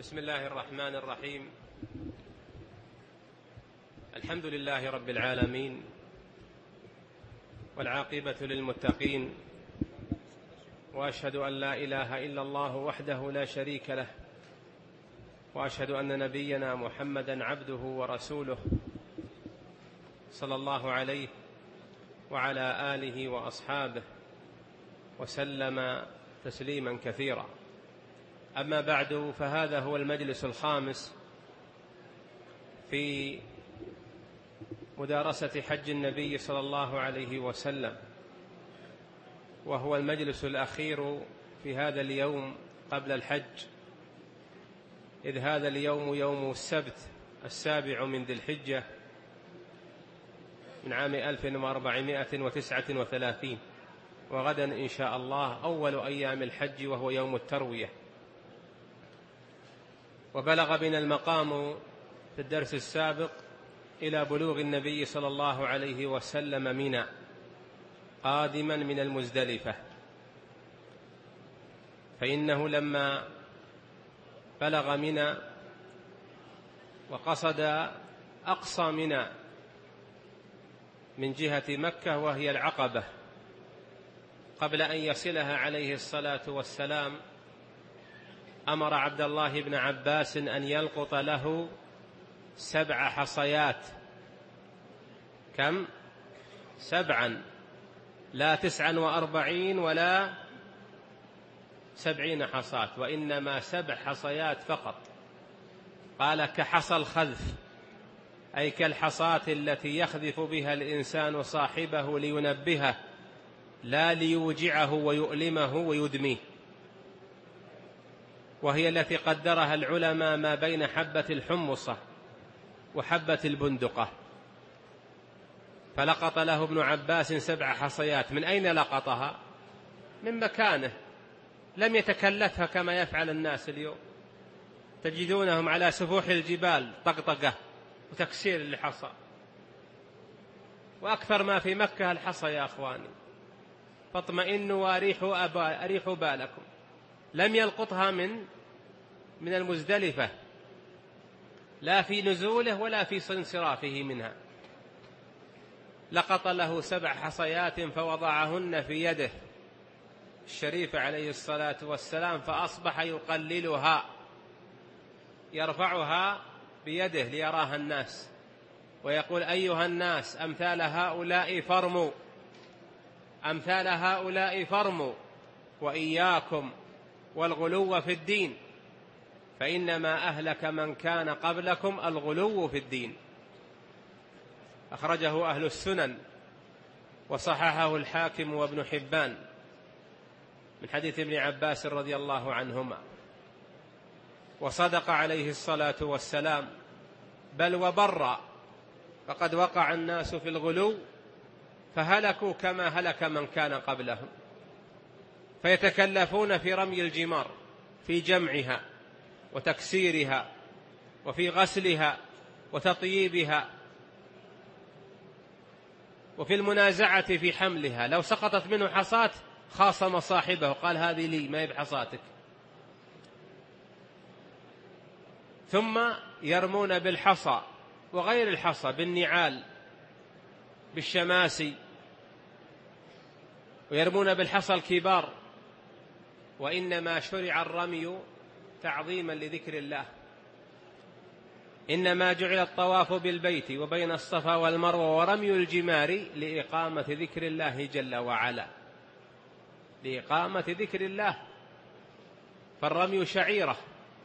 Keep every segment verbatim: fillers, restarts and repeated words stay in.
بسم الله الرحمن الرحيم. الحمد لله رب العالمين، والعاقبة للمتقين، وأشهد أن لا إله إلا الله وحده لا شريك له، وأشهد أن نبينا محمدا عبده ورسوله صلى الله عليه وعلى آله وأصحابه وسلم تسليما كثيرا. أما بعد، فهذا هو المجلس الخامس في مدارسة حج النبي صلى الله عليه وسلم، وهو المجلس الأخير في هذا اليوم قبل الحج، إذ هذا اليوم يوم السبت السابع من ذي الحجة من عام ألف وأربعمائة وتسعة وثلاثين، وغدا إن شاء الله أول أيام الحج وهو يوم التروية. وبلغ بنا المقام في الدرس السابق إلى بلوغ النبي صلى الله عليه وسلم منى قادما من المزدلفة، فإنه لما بلغ منى وقصد أقصى منى من جهة مكة وهي العقبة، قبل أن يصلها عليه الصلاة والسلام أمر عبد الله بن عباس أن يلقط له سبع حصيات. كم؟ سبعا، لا تسعا وأربعين ولا سبعين حصاة، وإنما سبع حصيات فقط. قال كحصى الخذف، أي كالحصاة التي يخذف بها الإنسان صاحبه لينبهه، لا ليوجعه ويؤلمه ويدميه، وهي التي قدرها العلماء ما بين حبة الحمصة وحبة البندقة. فلقط له ابن عباس سبع حصيات. من أين لقطها؟ من مكانه، لم يتكلفها كما يفعل الناس اليوم، تجدونهم على سفوح الجبال طقطقة وتكسير للحصى، وأكثر ما في مكة الحصى يا أخواني، فاطمئنوا وأريحوا, أبا أريحوا بالكم. لم يلقطها من من المزدلفة، لا في نزوله ولا في انصرافه منها. لقط له سبع حصيات فوضعهن في يده الشريفة عليه الصلاة والسلام، فأصبح يقللها، يرفعها بيده ليراها الناس، ويقول أيها الناس أمثال هؤلاء فرموا، أمثال هؤلاء فرموا، وإياكم والغلو في الدين، فإنما أهلك من كان قبلكم الغلو في الدين. أخرجه أهل السنن وصححه الحاكم وابن حبان من حديث ابن عباس رضي الله عنهما. وصدق عليه الصلاة والسلام، بل وبر، فقد وقع الناس في الغلو فهلكوا كما هلك من كان قبلهم، فيتكلفون في رمي الجمار، في جمعها وتكسيرها وفي غسلها وتطييبها وفي المنازعة في حملها. لو سقطت منه حصاة خاصم صاحبه، قال هذه لي ما هي بحصاتك. ثم يرمون بالحصى وغير الحصى، بالنعال، بالشماسي، ويرمون بالحصى الكبار. وإنما شرع الرمي تعظيما لذكر الله، إنما جعل الطواف بالبيت وبين الصفا والمروة ورمي الجمار لإقامة ذكر الله جل وعلا، لإقامة ذكر الله، فالرمي شعيرة.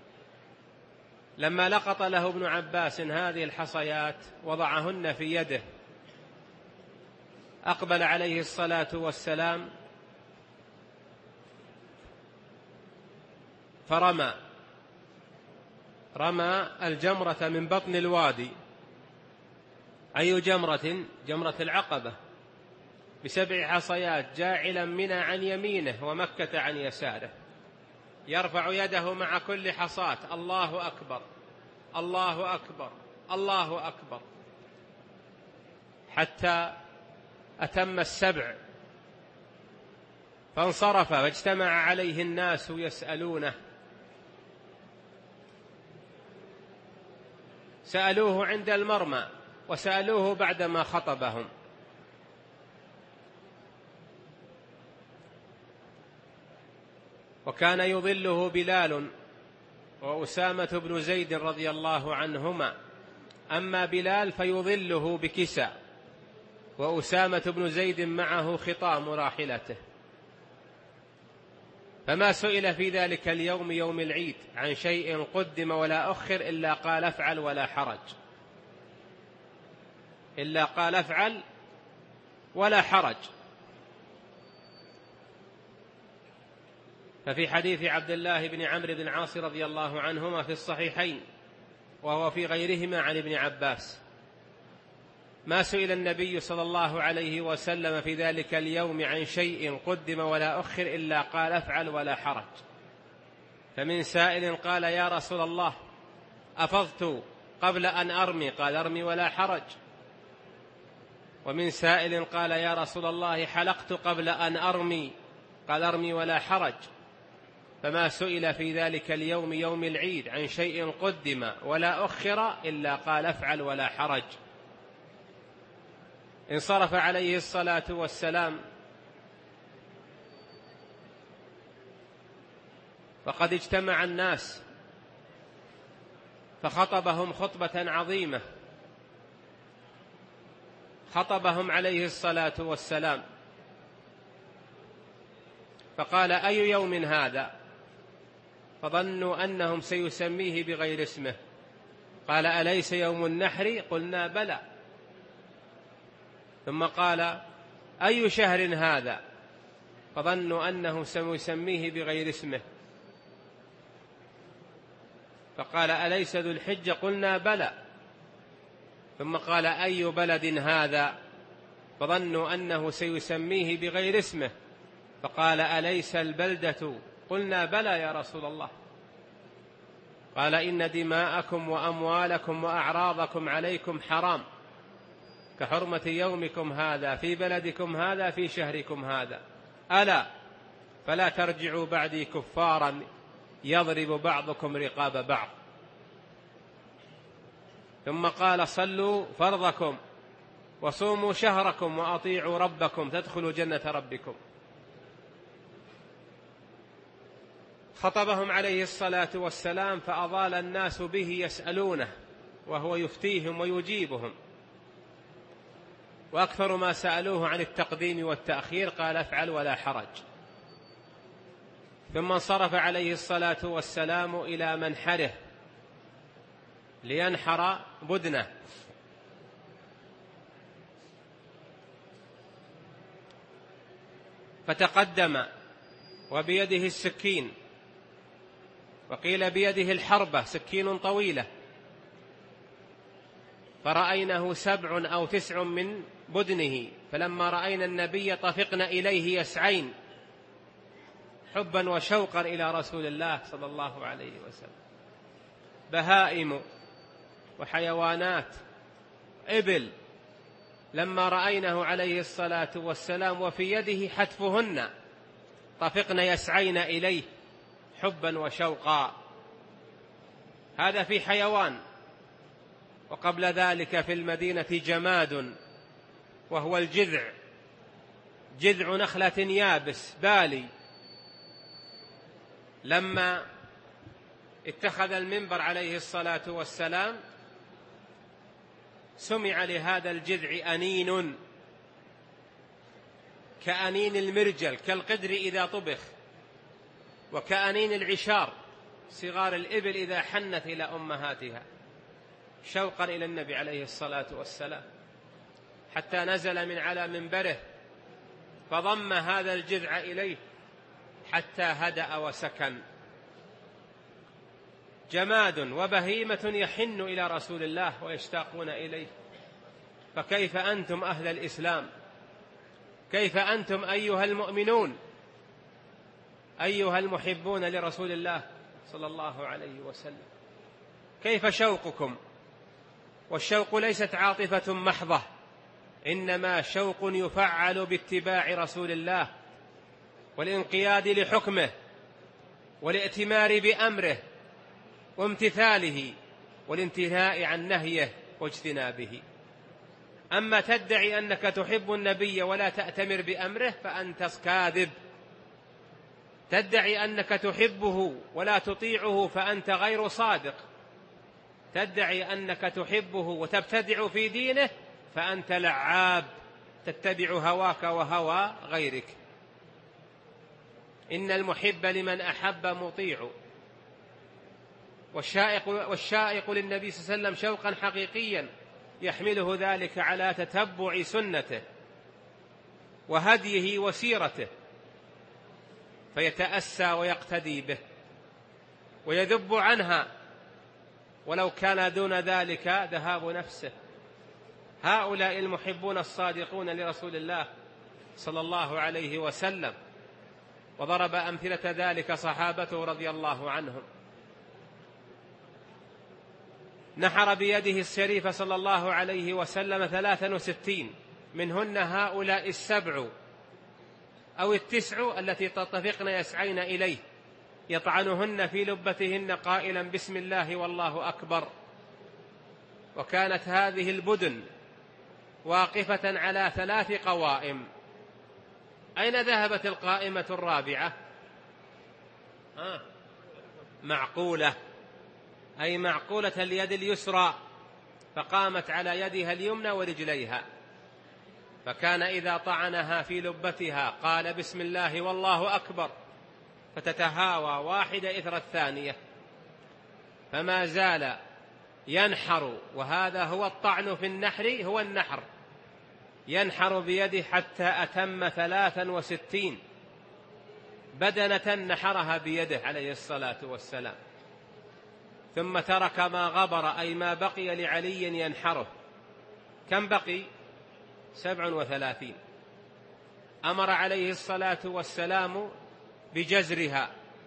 لما لقط له ابن عباس هذه الحصيات وضعهن في يده، أقبل عليه الصلاة والسلام فرمى، رمى الجمرة من بطن الوادي. أي جمرة؟ جمرة العقبة، بسبع حصيات، جاعلا منى عن يمينه ومكة عن يساره، يرفع يده مع كل حصاة الله أكبر الله أكبر الله أكبر، حتى أتم السبع، فانصرف واجتمع عليه الناس يسألونه سألوه عند المرمى وسألوه بعدما خطبهم. وكان يظله بلال وأسامة بن زيد رضي الله عنهما، أما بلال فيظله بكساء، وأسامة بن زيد معه خطام راحلته. فما سئل في ذلك اليوم يوم العيد عن شيء قدم ولا أخر إلا قال افعل ولا حرج، إلا قال افعل ولا حرج. ففي حديث عبد الله بن عمرو بن العاص رضي الله عنهما في الصحيحين وهو في غيرهما عن ابن عباس، ما سئل النبي صلى الله عليه وسلم في ذلك اليوم عن شيء قدم ولا أخر إلا قال افعل ولا حرج. فمن سائل قال يا رسول الله أفضت قبل أن أرمي، قال ارمي ولا حرج. ومن سائل قال يا رسول الله حلقت قبل أن أرمي، قال ارمي ولا حرج. فما سئل في ذلك اليوم يوم العيد عن شيء قدم ولا أخر إلا قال افعل ولا حرج. انصرف عليه الصلاة والسلام فقد اجتمع الناس فخطبهم خطبة عظيمة، خطبهم عليه الصلاة والسلام فقال أي يوم هذا؟ فظنوا أنهم سيسميه بغير اسمه، قال أليس يوم النحر؟ قلنا بلى. ثم قال أي شهر هذا؟ فظنوا أنه سيسميه بغير اسمه، فقال أليس ذو الحجة؟ قلنا بلى. ثم قال أي بلد هذا؟ فظنوا أنه سيسميه بغير اسمه، فقال أليس البلدة؟ قلنا بلى يا رسول الله. قال إن دماءكم وأموالكم وأعراضكم عليكم حرام كحرمة يومكم هذا في بلدكم هذا في شهركم هذا، ألا فلا ترجعوا بعدي كفارا يضرب بعضكم رقاب بعض. ثم قال صلوا فرضكم وصوموا شهركم وأطيعوا ربكم تدخلوا جنة ربكم. خطبهم عليه الصلاة والسلام فأضال الناس به يسألونه وهو يفتيهم ويجيبهم، وأكثر ما سألوه عن التقديم والتأخير قال افعل ولا حرج. ثم انصرف عليه الصلاة والسلام إلى منحره لينحر بدنه، فتقدم وبيده السكين، وقيل بيده الحربة سكين طويلة، فرأينه سبع أو تسع من بدنه، فلما رأينا النبي طفقنا إليه يسعين حبا وشوقا إلى رسول الله صلى الله عليه وسلم. بهائم وحيوانات إبل لما رأينه عليه الصلاة والسلام وفي يده حتفهن طفقنا يسعين إليه حبا وشوقا. هذا في حيوان. وقبل ذلك في المدينة جماد وهو الجذع، جذع نخلة يابس بالي، لما اتخذ المنبر عليه الصلاة والسلام سمع لهذا الجذع أنين كأنين المرجل كالقدر إذا طبخ، وكأنين العشار صغار الإبل إذا حنت إلى أمهاتها، شوقا إلى النبي عليه الصلاة والسلام، حتى نزل من على منبره فضم هذا الجذع إليه حتى هدأ وسكن. جماد وبهيمة يحن إلى رسول الله ويشتاقون إليه. فكيف أنتم أهل الإسلام؟ كيف أنتم أيها المؤمنون، أيها المحبون لرسول الله صلى الله عليه وسلم؟ كيف شوقكم؟ والشوق ليست عاطفة محضة، إنما شوق يفعل باتباع رسول الله والانقياد لحكمه والائتمار بأمره وامتثاله والانتهاء عن نهيه واجتنابه. أما تدعي أنك تحب النبي ولا تأتمر بأمره فأنت كاذب، تدعي أنك تحبه ولا تطيعه فأنت غير صادق، تدعي أنك تحبه وتبتدع في دينه فأنت لعاب تتبع هواك وهوى غيرك. إن المحب لمن أحب مطيع. والشائق, والشائق للنبي صلى الله عليه وسلم شوقا حقيقيا يحمله ذلك على تتبع سنته وهديه وسيرته، فيتأسى ويقتدي به ويذب عنها ولو كان دون ذلك ذهاب نفسه. هؤلاء المحبون الصادقون لرسول الله صلى الله عليه وسلم، وضرب أمثلة ذلك صحابته رضي الله عنهم. نحر بيده الشريفة صلى الله عليه وسلم ثلاثا وستين، منهن هؤلاء السبع أو التسع التي تتفقن يسعين إليه، يطعنهن في لبتهن قائلا بسم الله والله أكبر. وكانت هذه البدن واقفة على ثلاث قوائم. أين ذهبت القائمة الرابعة؟ آه. معقولة، أي معقولة اليد اليسرى، فقامت على يدها اليمنى ورجليها، فكان إذا طعنها في لبتها قال بسم الله والله أكبر، فتتهاوى واحدة إثر الثانية، فما زال ينحر، وهذا هو الطعن في النحر، هو النحر، ينحر بيده حتى أتم ثلاثا وستين بدنة نحرها بيده عليه الصلاة والسلام، ثم ترك ما غبر، أي ما بقي لعلي ينحره. كم بقي؟ سبع وثلاثين. أمر عليه الصلاة والسلام بجزرها،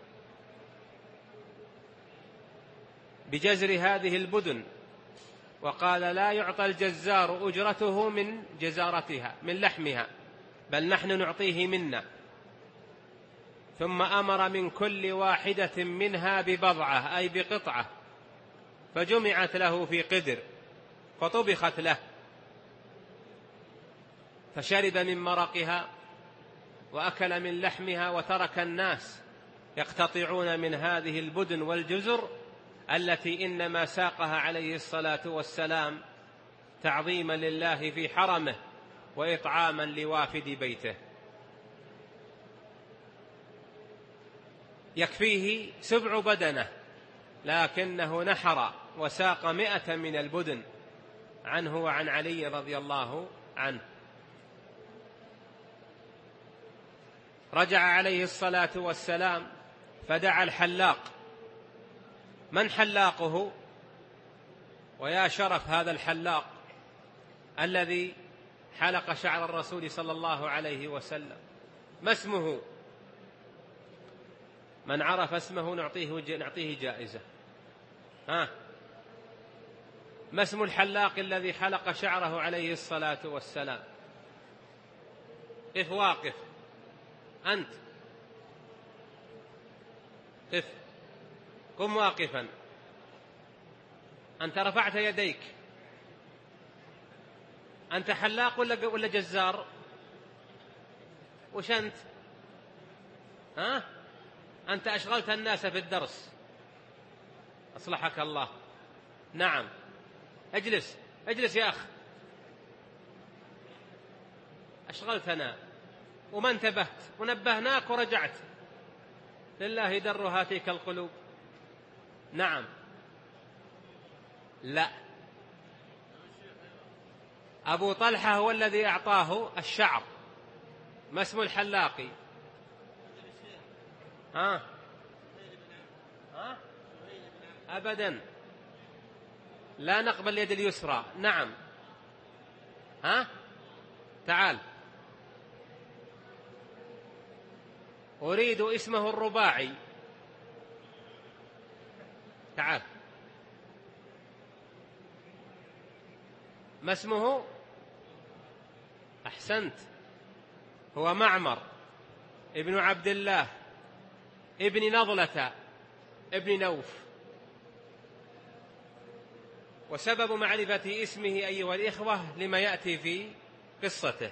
بجزر هذه البدن، وقال لا يعطى الجزار أجرته من جزارتها، من لحمها، بل نحن نعطيه منا. ثم أمر من كل واحدة منها ببضعة، أي بقطعة، فجمعت له في قدر فطبخت له، فشرب من مرقها وأكل من لحمها، وترك الناس يقتطعون من هذه البدن والجزر التي إنما ساقها عليه الصلاة والسلام تعظيما لله في حرمه وإطعاما لوافد بيته. يكفيه سبع بدنة، لكنه نحر وساق مئة من البدن عنه وعن علي رضي الله عنه. رجع عليه الصلاة والسلام فدعا الحلاق. من حلاقه؟ ويا شرف هذا الحلاق الذي حلق شعر الرسول صلى الله عليه وسلم. ما اسمه؟ من عرف اسمه نعطيه نعطيه جائزة. ها، ما اسم الحلاق الذي حلق شعره عليه الصلاة والسلام؟ قف واقف أنت، قف، قم واقفا. أنت رفعت يديك، أنت حلاق ولا ولا جزار؟ وش أنت؟ ها؟ أنت أشغلت الناس في الدرس، أصلحك الله. نعم، اجلس اجلس يا أخ، أشغلتنا وما انتبهت، ونبهناك ورجعت. لله در هاتيك القلوب. نعم، لا، أبو طلحة هو الذي أعطاه الشعر. ما اسم الحلاق؟ ها؟ ها؟ أبدا لا نقبل اليد اليسرى. نعم، ها؟ تعال، أريد اسمه الرباعي. تعال، ما اسمه؟ أحسنت، هو معمر ابن عبد الله ابن نضلة ابن نوف. وسبب معرفة اسمه أيها الإخوة لما يأتي في قصته.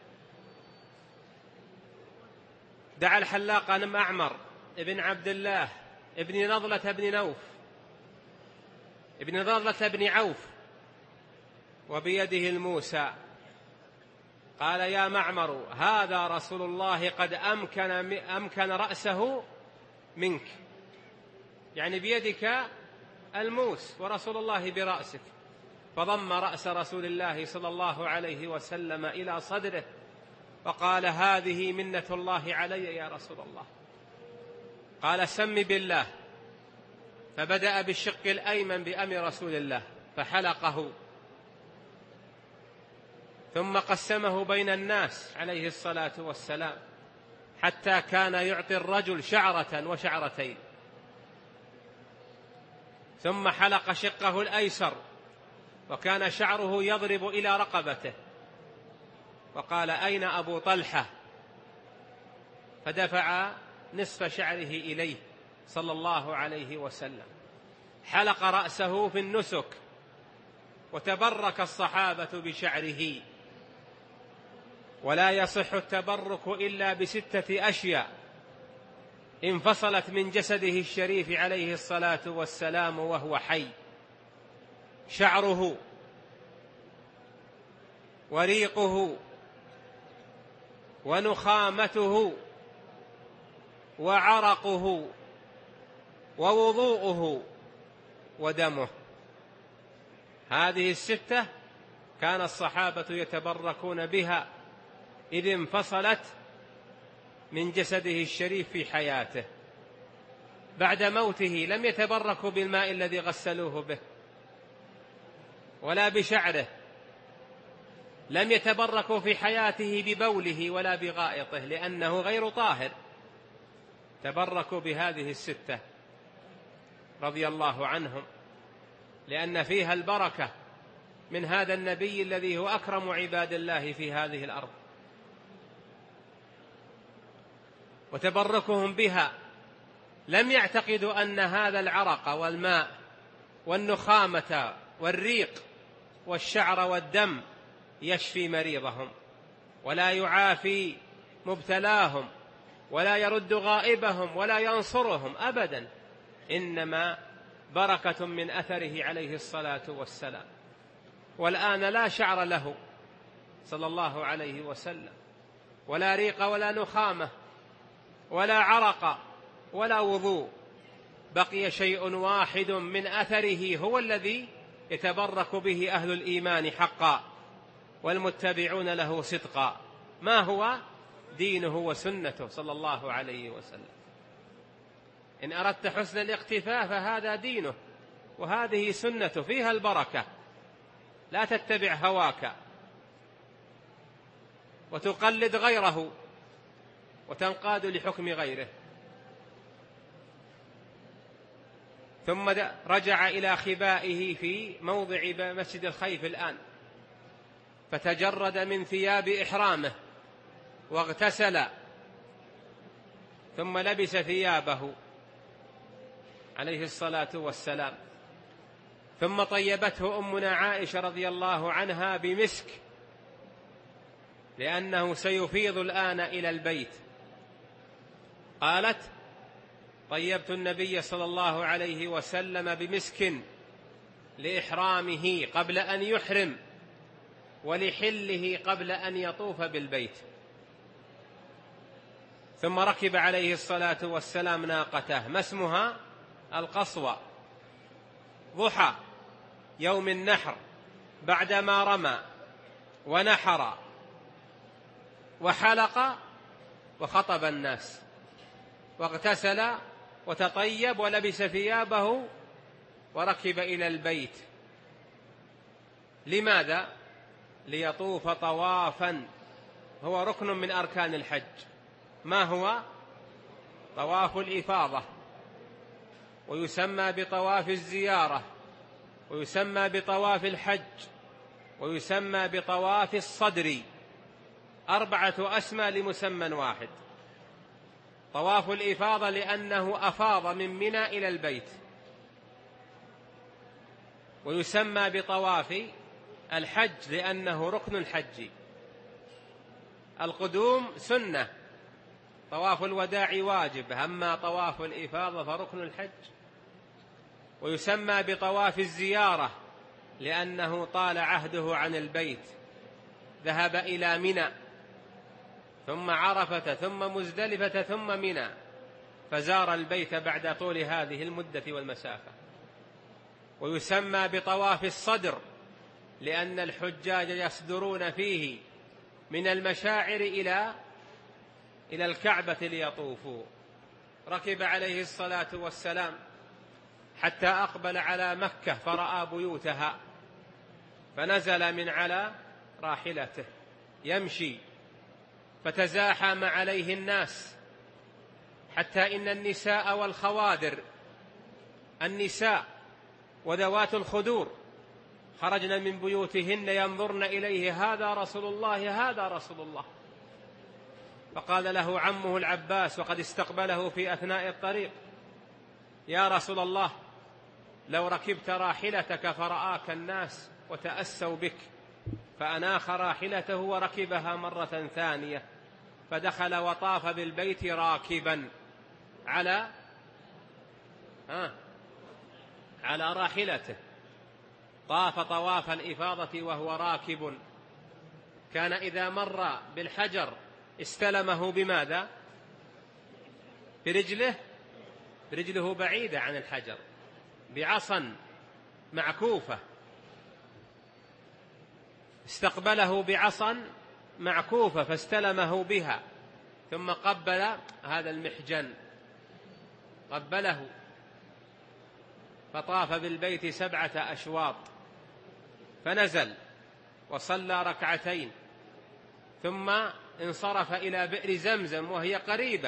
دعا الحلاق أعمر ابن عبد الله ابن نضلة بن نوف ابن نضلة بن عوف وبيده الموسى، قال: يا معمر، هذا رسول الله قد أمكن, أمكن رأسه منك، يعني بيدك الموس ورسول الله برأسك. فضم رأس رسول الله صلى الله عليه وسلم إلى صدره وقال: هذه منة الله علي يا رسول الله. قال: سم بالله. فبدأ بالشق الأيمن بأمر رسول الله فحلقه، ثم قسمه بين الناس عليه الصلاة والسلام حتى كان يعطي الرجل شعرة وشعرتين، ثم حلق شقه الأيسر وكان شعره يضرب إلى رقبته، وقال: أين أبو طلحة؟ فدفع نصف شعره إليه صلى الله عليه وسلم. حلق رأسه في النسك، وتبرك الصحابة بشعره. ولا يصح التبرك إلا بستة أشياء انفصلت من جسده الشريف عليه الصلاة والسلام وهو حي: شعره، وريقه، ونخامته، وعرقه، ووضوءه، ودمه. هذه الستة كان الصحابة يتبركون بها إذ انفصلت من جسده الشريف في حياته. بعد موته لم يتبركوا بالماء الذي غسلوه به ولا بشعره، لم يتبركوا في حياته ببوله ولا بغائطه لأنه غير طاهر. تبركوا بهذه الستة رضي الله عنهم، لأن فيها البركة من هذا النبي الذي هو أكرم عباد الله في هذه الأرض. وتبركهم بها لم يعتقدوا أن هذا العرق والماء والنخامة والريق والشعر والدم يشفي مريضهم ولا يعافي مبتلاهم ولا يرد غائبهم ولا ينصرهم أبدا، إنما بركة من أثره عليه الصلاة والسلام. والآن لا شعر له صلى الله عليه وسلم، ولا ريق ولا نخامة ولا عرق ولا وضوء، بقي شيء واحد من أثره هو الذي يتبرك به أهل الإيمان حقا والمتبعون له صدقا. ما هو؟ دينه وسنته صلى الله عليه وسلم. إن أردت حسن الاقتفاء فهذا دينه وهذه سنته، فيها البركة. لا تتبع هواك وتقلد غيره وتنقاد لحكم غيره. ثم رجع إلى خبائه في موضع مسجد الخيف الآن، فتجرد من ثياب إحرامه واغتسل، ثم لبس ثيابه عليه الصلاة والسلام. ثم طيبته أمنا عائشة رضي الله عنها بمسك، لأنه سيفيض الآن إلى البيت. قالت: طيبت النبي صلى الله عليه وسلم بمسك لإحرامه قبل أن يحرم، ولحله قبل أن يطوف بالبيت. ثم ركب عليه الصلاة والسلام ناقته، ما اسمها؟ القصوى، ضحى يوم النحر، بعدما رمى ونحر وحلق وخطب الناس، واغتسل وتطيب ولبس ثيابه وركب إلى البيت. لماذا؟ ليطوف طوافا هو ركن من أركان الحج. ما هو؟ طواف الإفاضة، ويسمى بطواف الزيارة، ويسمى بطواف الحج، ويسمى بطواف الصدر. أربعة أسماء لمسمى واحد. طواف الإفاضة لأنه أفاض من منى إلى البيت، ويسمى بطواف الحج لأنه ركن الحج. القدوم سنة، طواف الوداع واجب، أما طواف الإفاضة فركن الحج. ويسمى بطواف الزيارة لأنه طال عهده عن البيت، ذهب إلى منى ثم عرفة ثم مزدلفة ثم منى، فزار البيت بعد طول هذه المدة والمسافة. ويسمى بطواف الصدر لأن الحجاج يصدرون فيه من المشاعر إلى إلى الكعبة ليطوفوا. ركب عليه الصلاة والسلام حتى أقبل على مكة فرأى بيوتها، فنزل من على راحلته يمشي، فتزاحم عليه الناس حتى إن النساء والخوادر، النساء وذوات الخدور، خرجن من بيوتهن ينظرن إليه: هذا رسول الله، هذا رسول الله. فقال له عمه العباس وقد استقبله في أثناء الطريق: يا رسول الله، لو ركبت راحلتك فرآك الناس وتأسوا بك. فأناخ راحلته وركبها مرة ثانية، فدخل وطاف بالبيت راكبا على آه على راحلته، طاف طواف الإفاضة وهو راكب. كان إذا مر بالحجر استلمه بماذا؟ برجله، برجله بعيدة عن الحجر، بعصا معكوفة، استقبله بعصا معكوفة فاستلمه بها، ثم قبل هذا المحجن، قبله، فطاف بالبيت سبعة أشواط، فنزل وصلى ركعتين، ثم انصرف إلى بئر زمزم وهي قريبة،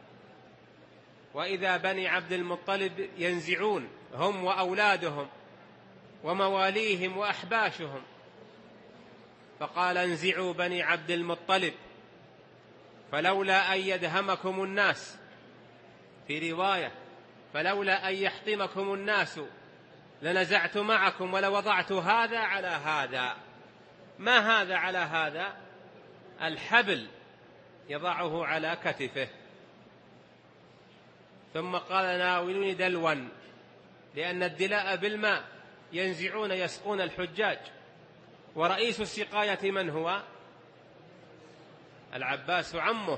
وإذا بني عبد المطلب ينزعون هم وأولادهم ومواليهم وأحباشهم، فقال: انزعوا بني عبد المطلب فلولا أن يدهمكم الناس، في رواية: فلولا أن يحطمكم الناس لنزعت معكم ولوضعت هذا على هذا. ما هذا على هذا؟ الحبل يضعه على كتفه. ثم قال: ناولوني دلوا، لأن الدلاء بالماء ينزعون يسقون الحجاج، ورئيس السقاية من هو؟ العباس عمه.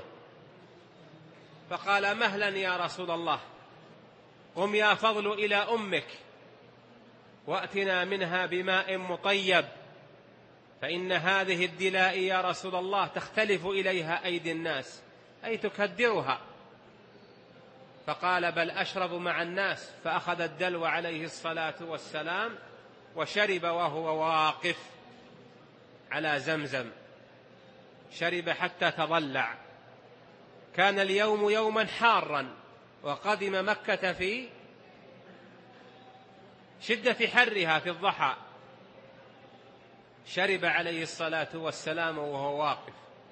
فقال: مهلا يا رسول الله، قم يا فضل إلى أمك وأتنا منها بماء مطيب، فإن هذه الدلاء يا رسول الله تختلف إليها أيدي الناس، أي تكدرها. فقال: بل أشرب مع الناس. فأخذ الدلو عليه الصلاة والسلام وشرب وهو واقف على زمزم، شرب حتى تضلع. كان اليوم يوما حارا، وقدم مكة في شدة حرها في الضحى، شرب عليه الصلاة والسلام وهو واقف.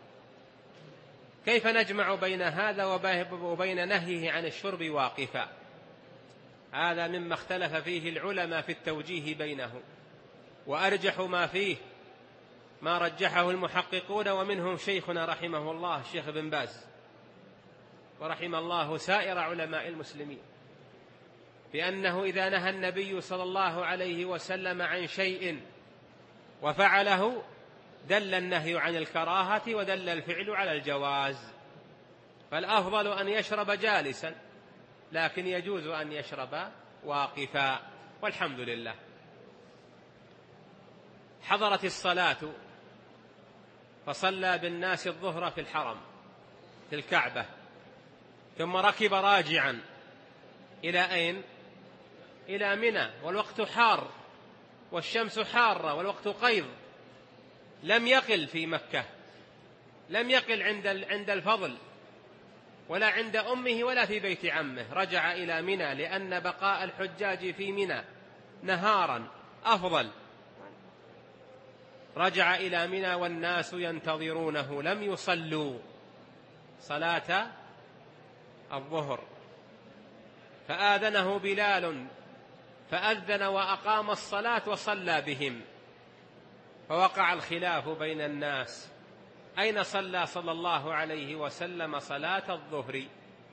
كيف نجمع بين هذا وبين نهيه عن الشرب واقفا؟ هذا مما اختلف فيه العلماء في التوجيه بينه، وأرجح ما فيه ما رجحه المحققون، ومنهم شيخنا رحمه الله الشيخ بن باز، ورحم الله سائر علماء المسلمين، بأنه إذا نهى النبي صلى الله عليه وسلم عن شيء وفعله دل النهي عن الكراهة ودل الفعل على الجواز. فالأفضل أن يشرب جالسا، لكن يجوز أن يشرب واقفا، والحمد لله. حضرت الصلاة فصلى بالناس الظهر في الحرم في الكعبة، ثم ركب راجعا إلى أين؟ إلى منى، والوقت حار والشمس حارة والوقت قيض. لم يقل في مكة، لم يقل عند عند الفضل ولا عند أمه ولا في بيت عمه، رجع إلى منى، لأن بقاء الحجاج في منى نهارا أفضل. رجع إلى منى والناس ينتظرونه، لم يصلوا صلاة الظهر، فآذنه بلال فأذن وأقام الصلاة وصلى بهم، فوقع الخلاف بين الناس أين صلى صلى الله عليه وسلم صلاة الظهر.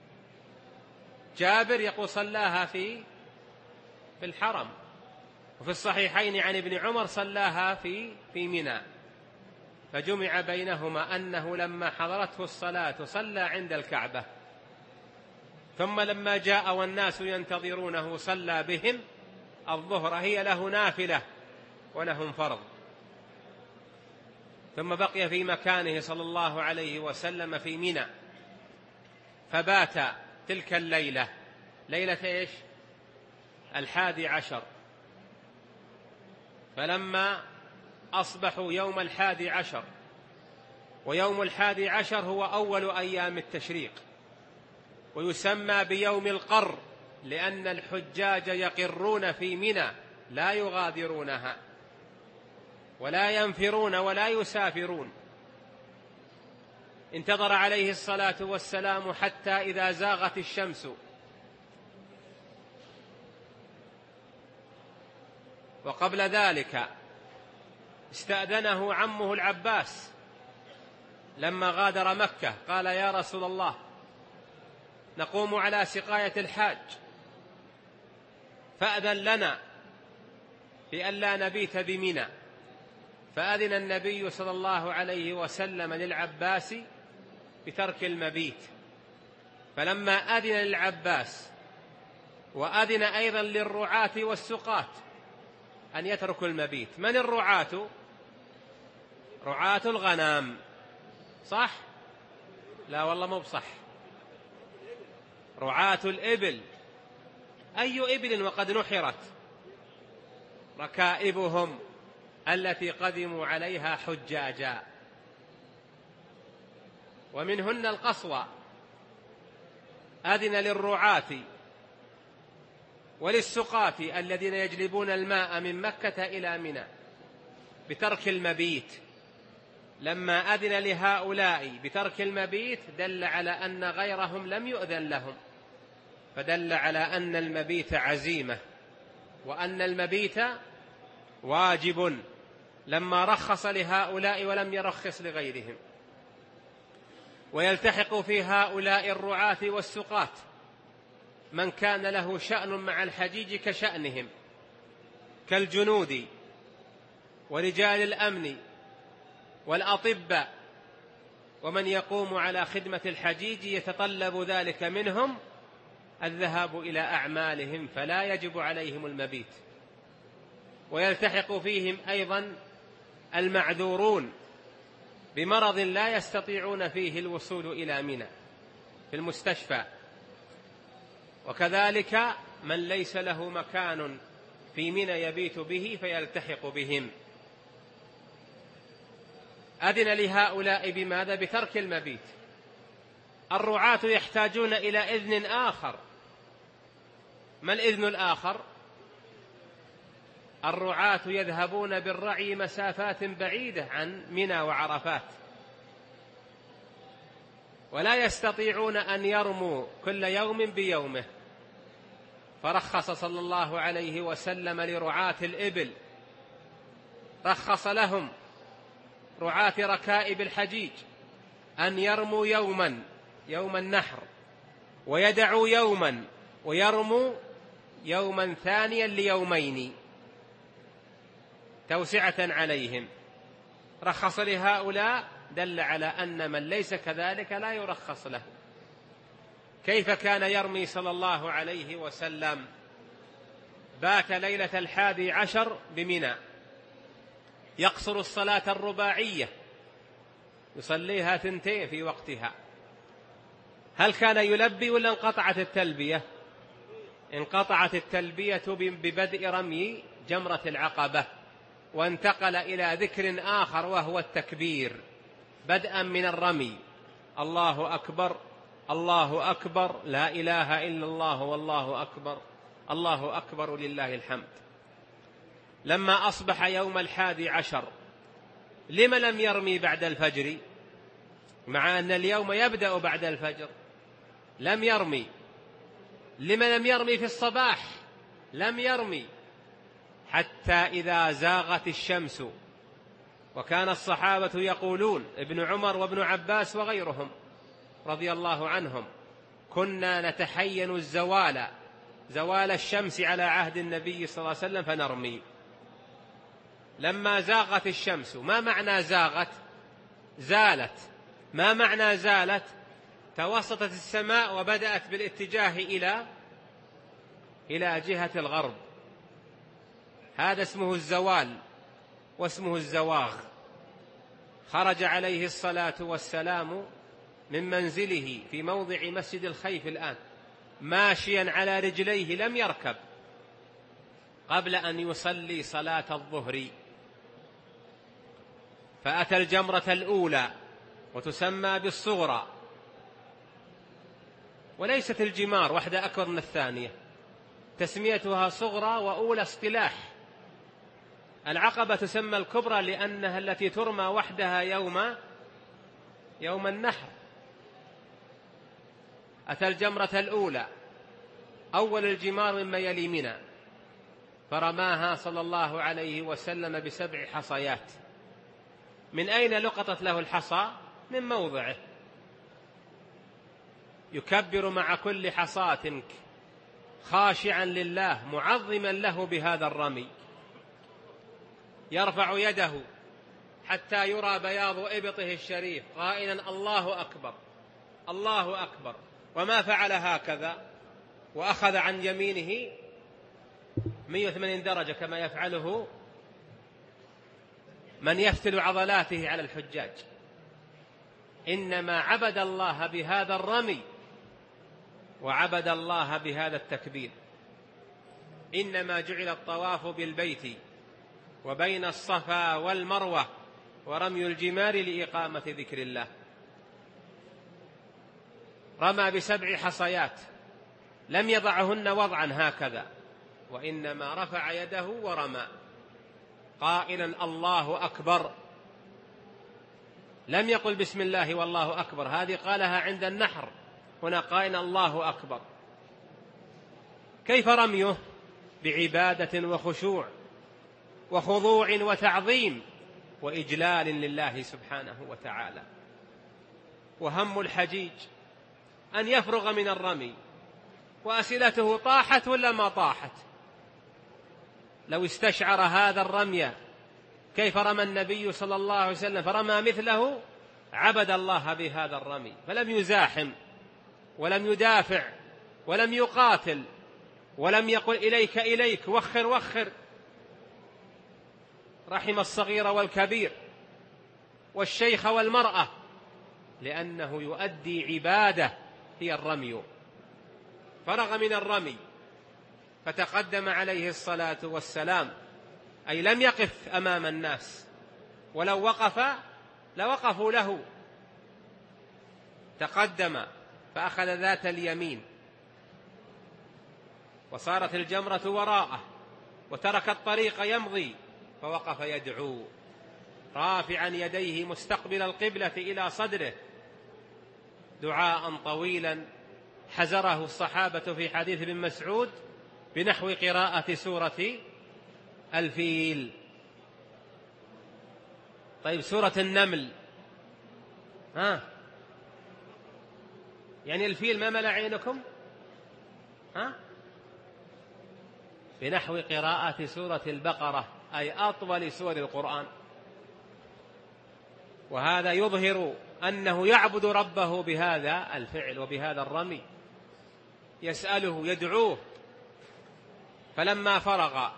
جابر يقول صلاها في في الحرم، وفي الصحيحين عن ابن عمر صلاها في في منى، فجمع بينهما أنه لما حضرته الصلاة صلى عند الكعبة، ثم لما جاء والناس ينتظرونه صلى بهم الظهر، هي له نافلة ولهم فرض. ثم بقي في مكانه صلى الله عليه وسلم في منى، فبات تلك الليلة، ليلة إيش؟ الحادي عشر. فلما أصبحوا يوم الحادي عشر، ويوم الحادي عشر هو أول أيام التشريق، ويسمى بيوم القر، لأن الحجاج يقرون في منى لا يغادرونها ولا ينفرون ولا يسافرون. انتظر عليه الصلاة والسلام حتى إذا زاغت الشمس وقبل ذلك استأذنه عمه العباس لما غادر مكة، قال يا رسول الله نقوم على سقاية الحاج فأذن لنا بألا نبيت بمنى. فأذن النبي صلى الله عليه وسلم للعباس بترك المبيت. فلما أذن للعباس وأذن أيضا للرعاة والسقاة أن يتركوا المبيت. من الرعاة؟ رعاة الغنام، صح؟ لا والله مو بصح، رعاة الإبل. أي إبل وقد نحرت ركائبهم التي قدموا عليها حجاجا، ومنهن القصوى. أذن للرعاة وللسقاة الذين يجلبون الماء من مكة إلى منى بترك المبيت. لما أذن لهؤلاء بترك المبيت دل على أن غيرهم لم يؤذن لهم، فدل على أن المبيت عزيمة وأن المبيت واجب، لما رخص لهؤلاء ولم يرخص لغيرهم. ويلتحق في هؤلاء الرعاة والسقاة من كان له شأن مع الحجيج كشأنهم، كالجنود ورجال الأمن والأطباء، ومن يقوم على خدمة الحجيج يتطلب ذلك منهم الذهاب إلى أعمالهم، فلا يجب عليهم المبيت. ويلتحق فيهم أيضا المعذورون بمرض لا يستطيعون فيه الوصول إلى منى في المستشفى، وكذلك من ليس له مكان في منى يبيت به فيلتحق بهم. أذن لهؤلاء بماذا؟ بترك المبيت. الرعاة يحتاجون إلى إذن آخر. ما الإذن الآخر؟ الرعاة يذهبون بالرعي مسافات بعيدة عن منى وعرفات، ولا يستطيعون أن يرموا كل يوم بيومه، فرخص صلى الله عليه وسلم لرعاة الإبل، رخص لهم رعاة ركائب الحجيج أن يرموا يوما يوم النحر، ويدعوا يوما ويرموا يوما ثانيا ليومين توسعة عليهم. رخص لهؤلاء، دل على أن من ليس كذلك لا يرخص له. كيف كان يرمي صلى الله عليه وسلم؟ بات ليلة الحادي عشر بمنى، يقصر الصلاة الرباعية، يصليها ثنتين في وقتها. هل كان يلبي ولا انقطعت التلبية؟ انقطعت التلبية ببدء رمي جمرة العقبة، وانتقل إلى ذكر آخر وهو التكبير، بدءا من الرمي: الله أكبر الله أكبر لا إله إلا الله والله أكبر الله أكبر لله الحمد. لما أصبح يوم الحادي عشر لم لم يرمي بعد الفجر، مع أن اليوم يبدأ بعد الفجر؟ لم يرمي. لم لم يرمي في الصباح؟ لم يرمي حتى إذا زاغت الشمس. وكان الصحابة يقولون، ابن عمر وابن عباس وغيرهم رضي الله عنهم، كنا نتحين الزوال زوال الشمس على عهد النبي صلى الله عليه وسلم فنرمي. لما زاغت الشمس، ما معنى زاغت؟ زالت. ما معنى زالت؟ توسطت السماء وبدأت بالاتجاه إلى إلى جهة الغرب، هذا اسمه الزوال واسمه الزواغ. خرج عليه الصلاة والسلام من منزله في موضع مسجد الخيف الآن ماشيا على رجليه، لم يركب، قبل أن يصلي صلاة الظهر، فأتى الجمرة الأولى وتسمى بالصغرى، وليست الجمار واحدة أكبر من الثانية، تسميتها صغرى وأولى اصطلاح. العقبة تسمى الكبرى لأنها التي ترمى وحدها يوم يوم النحر. أتى الجمرة الأولى أول الجمار مما يلي منى، فرماها صلى الله عليه وسلم بسبع حصيات. من أين لقطت له الحصى؟ من موضعه. يكبر مع كل حصاة خاشعا لله معظما له بهذا الرمي، يرفع يده حتى يرى بياض إبطه الشريف قائلا الله أكبر الله أكبر، وما فعل هكذا وأخذ عن يمينه مئة وثمانين درجة كما يفعله من يفتل عضلاته على الحجاج. إنما عبد الله بهذا الرمي وعبد الله بهذا التكبير. إنما جعل الطواف بالبيت وبين الصفا والمروة ورمي الجمار لإقامة ذكر الله. رمى بسبع حصيات، لم يضعهن وضعا هكذا، وإنما رفع يده ورمى قائلا الله أكبر. لم يقل بسم الله والله أكبر، هذه قالها عند النحر، هنا قائلا الله أكبر. كيف رميه؟ بعبادة وخشوع وخضوع وتعظيم وإجلال لله سبحانه وتعالى. وهم الحجيج أن يفرغ من الرمي، وأسئلته طاحت ولا ما طاحت؟ لو استشعر هذا الرمي كيف رمى النبي صلى الله عليه وسلم فرمى مثله، عبد الله بهذا الرمي، فلم يزاحم ولم يدافع ولم يقاتل ولم يقل إليك إليك وخر وخر. رحم الصغير والكبير والشيخ والمرأة، لأنه يؤدي عبادة هي الرمي. فرغ من الرمي فتقدم عليه الصلاة والسلام، أي لم يقف أمام الناس، ولو وقف لوقفوا له. تقدم فأخذ ذات اليمين، وصارت الجمرة وراءه، وترك الطريق يمضي، فوقف يدعو رافعا يديه مستقبل القبلة إلى صدره دعاء طويلا حزره الصحابة في حديث ابن مسعود بنحو قراءة سورة الفيل. طيب سورة النمل، ها يعني الفيل ما ملأ عينكم؟ ها بنحو قراءة سورة البقرة، أي أطول سور القرآن. وهذا يظهر أنه يعبد ربه بهذا الفعل وبهذا الرمي، يسأله يدعوه. فلما فرغ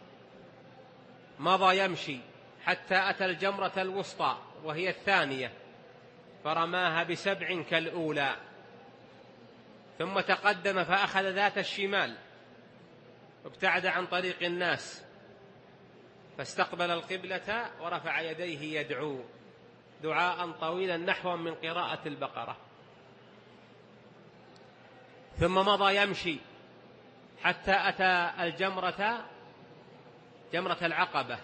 مضى يمشي حتى أتى الجمرة الوسطى وهي الثانية، فرماها بسبع كالأولى، ثم تقدم فأخذ ذات الشمال وابتعد عن طريق الناس، فاستقبل القبلة ورفع يديه يدعو دعاء طويلا نحو من قراءة البقرة. ثم مضى يمشي حتى أتى الجمرة جمرة العقبة،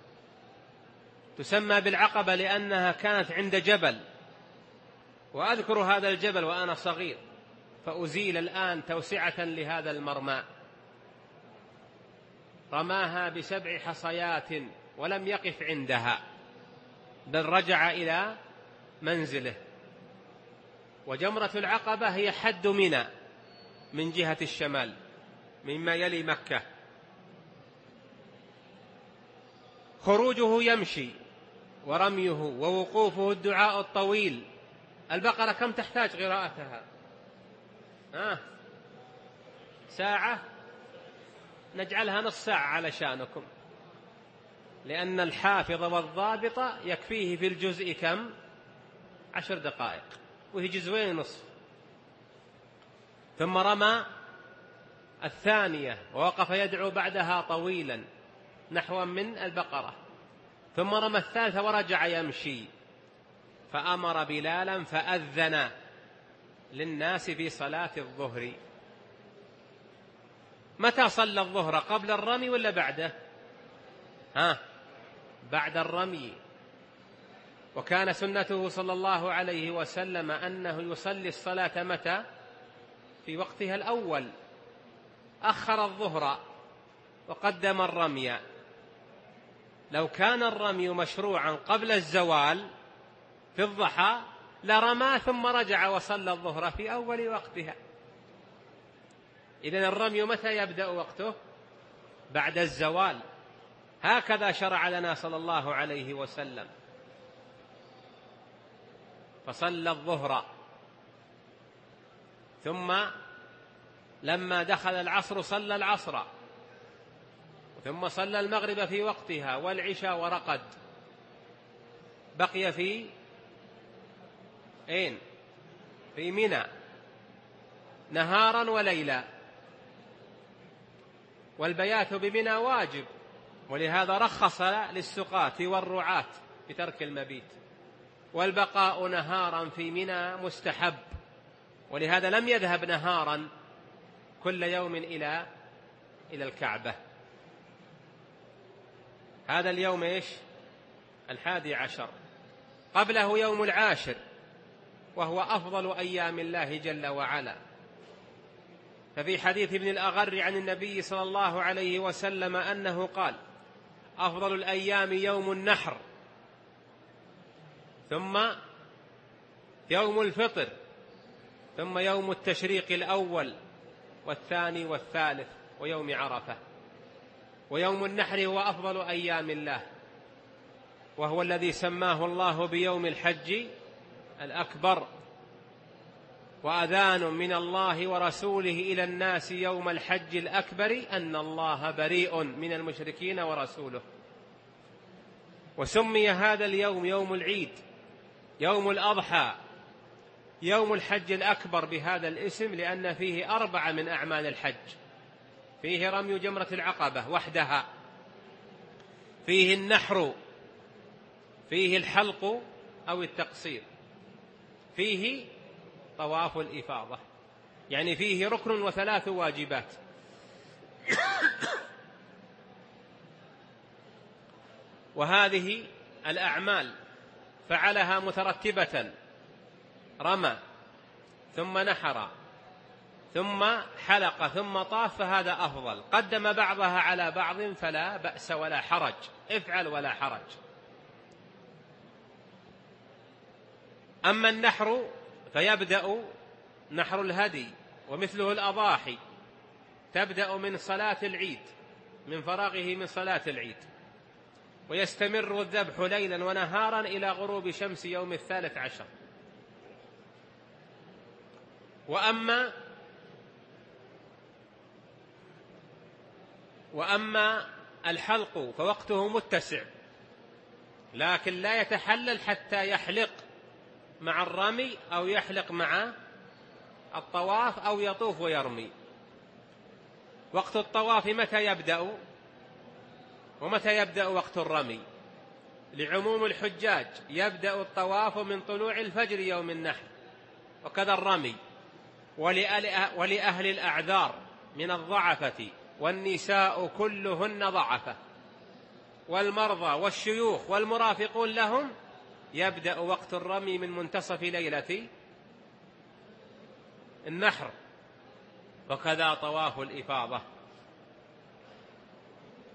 تسمى بالعقبة لأنها كانت عند جبل، وأذكر هذا الجبل وأنا صغير، فأزيل الآن توسعة لهذا المرمى. رماها بسبع حصيات ولم يقف عندها، بل رجع إلى منزله. وجمرة العقبة هي حد منى من جهة الشمال مما يلي مكة. خروجه يمشي، ورميه ووقوفه الدعاء الطويل. البقرة كم تحتاج قراءتها؟ آه ساعة؟ نجعلها نص ساعة على شأنكم، لأن الحافظ والضابط يكفيه في الجزء كم؟ عشر دقائق، وهي جزئين نصف. ثم رمى الثانية ووقف يدعو بعدها طويلا نحو من البقرة، ثم رمى الثالثة ورجع يمشي، فأمر بلالا فأذن للناس في صلاة الظهر. متى صلى الظهر؟ قبل الرمي ولا بعده؟ ها بعد الرمي. وكان سنته صلى الله عليه وسلم أنه يصلي الصلاة متى؟ في وقتها الأول، أخر الظهر وقدم الرمي. لو كان الرمي مشروعا قبل الزوال في الضحى لرمى ثم رجع وصلى الظهر في أول وقتها. إذن الرمي متى يبدأ وقته؟ بعد الزوال. هكذا شرع لنا صلى الله عليه وسلم. فصلى الظهر، ثم لما دخل العصر صلى العصر، ثم صلى المغرب في وقتها والعشاء ورقد. بقي في أين؟ في منى نهارا وليلا، والبيات بمنى واجب، ولهذا رخص للسقاة والرعاة بترك المبيت. والبقاء نهارا في منى مستحب، ولهذا لم يذهب نهارا كل يوم إلى إلى الكعبة. هذا اليوم إيش؟ الحادي عشر. قبله يوم العاشر، وهو أفضل أيام الله جل وعلا. ففي حديث ابن الأغر عن النبي صلى الله عليه وسلم أنه قال: أفضل الأيام يوم النحر، ثم يوم الفطر، ثم يوم التشريق الأول والثاني والثالث، ويوم عرفة. ويوم النحر هو أفضل أيام الله، وهو الذي سماه الله بيوم الحج الأكبر. وأذان من الله ورسوله إلى الناس يوم الحج الأكبر أن الله بريء من المشركين ورسوله. وسمي هذا اليوم يوم العيد، يوم الأضحى، يوم الحج الأكبر بهذا الاسم، لأن فيه أربعة من أعمال الحج. فيه رمي جمرة العقبة وحدها، فيه النحر، فيه الحلق أو التقصير، فيه طواف الإفاضة، يعني فيه ركن وثلاث واجبات. وهذه الأعمال فعلها مترتبة: رمى ثم نحر ثم حلق ثم طاف، فهذا أفضل. قدم بعضها على بعض فلا بأس ولا حرج، افعل ولا حرج. أما النحر فيبدأ نحر الهدي، ومثله الأضاحي تبدأ من صلاة العيد، من فراغه من صلاة العيد، ويستمر الذبح ليلا ونهارا إلى غروب شمس يوم الثالث عشر. وأما وأما الحلق فوقته متسع، لكن لا يتحلل حتى يحلق مع الرمي أو يحلق مع الطواف أو يطوف ويرمي. وقت الطواف متى يبدأ ومتى يبدأ وقت الرمي؟ لعموم الحجاج يبدأ الطواف من طلوع الفجر يوم النحر، وكذا الرمي. ولأهل الأعذار من الضعفة والنساء كلهن ضعفة والمرضى والشيوخ والمرافقون لهم يبدأ وقت الرمي من منتصف ليلة النحر، وكذا طواف الإفاضة.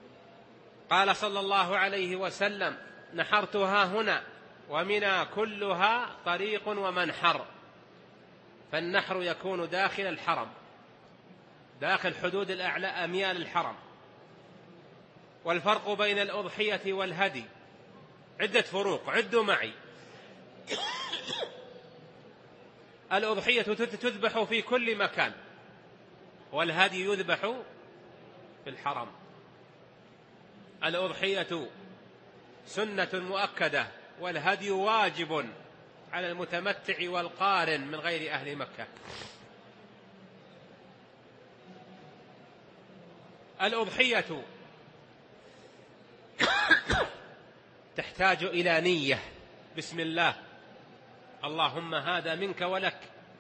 قال صلى الله عليه وسلم: نحرتها هنا ومنى كلها طريق ومنحر. فالنحر يكون داخل الحرم، داخل حدود الأعلى أميال الحرم. والفرق بين الأضحية والهدي عدة فروق، عدوا معي. الأضحية تذبح في كل مكان، والهدي يذبح في الحرم. الأضحية سنة مؤكدة، والهدي واجب على المتمتع والقارن من غير أهل مكة. الأضحية تحتاج إلى نية، بسم الله اللهم هذا منك ولك.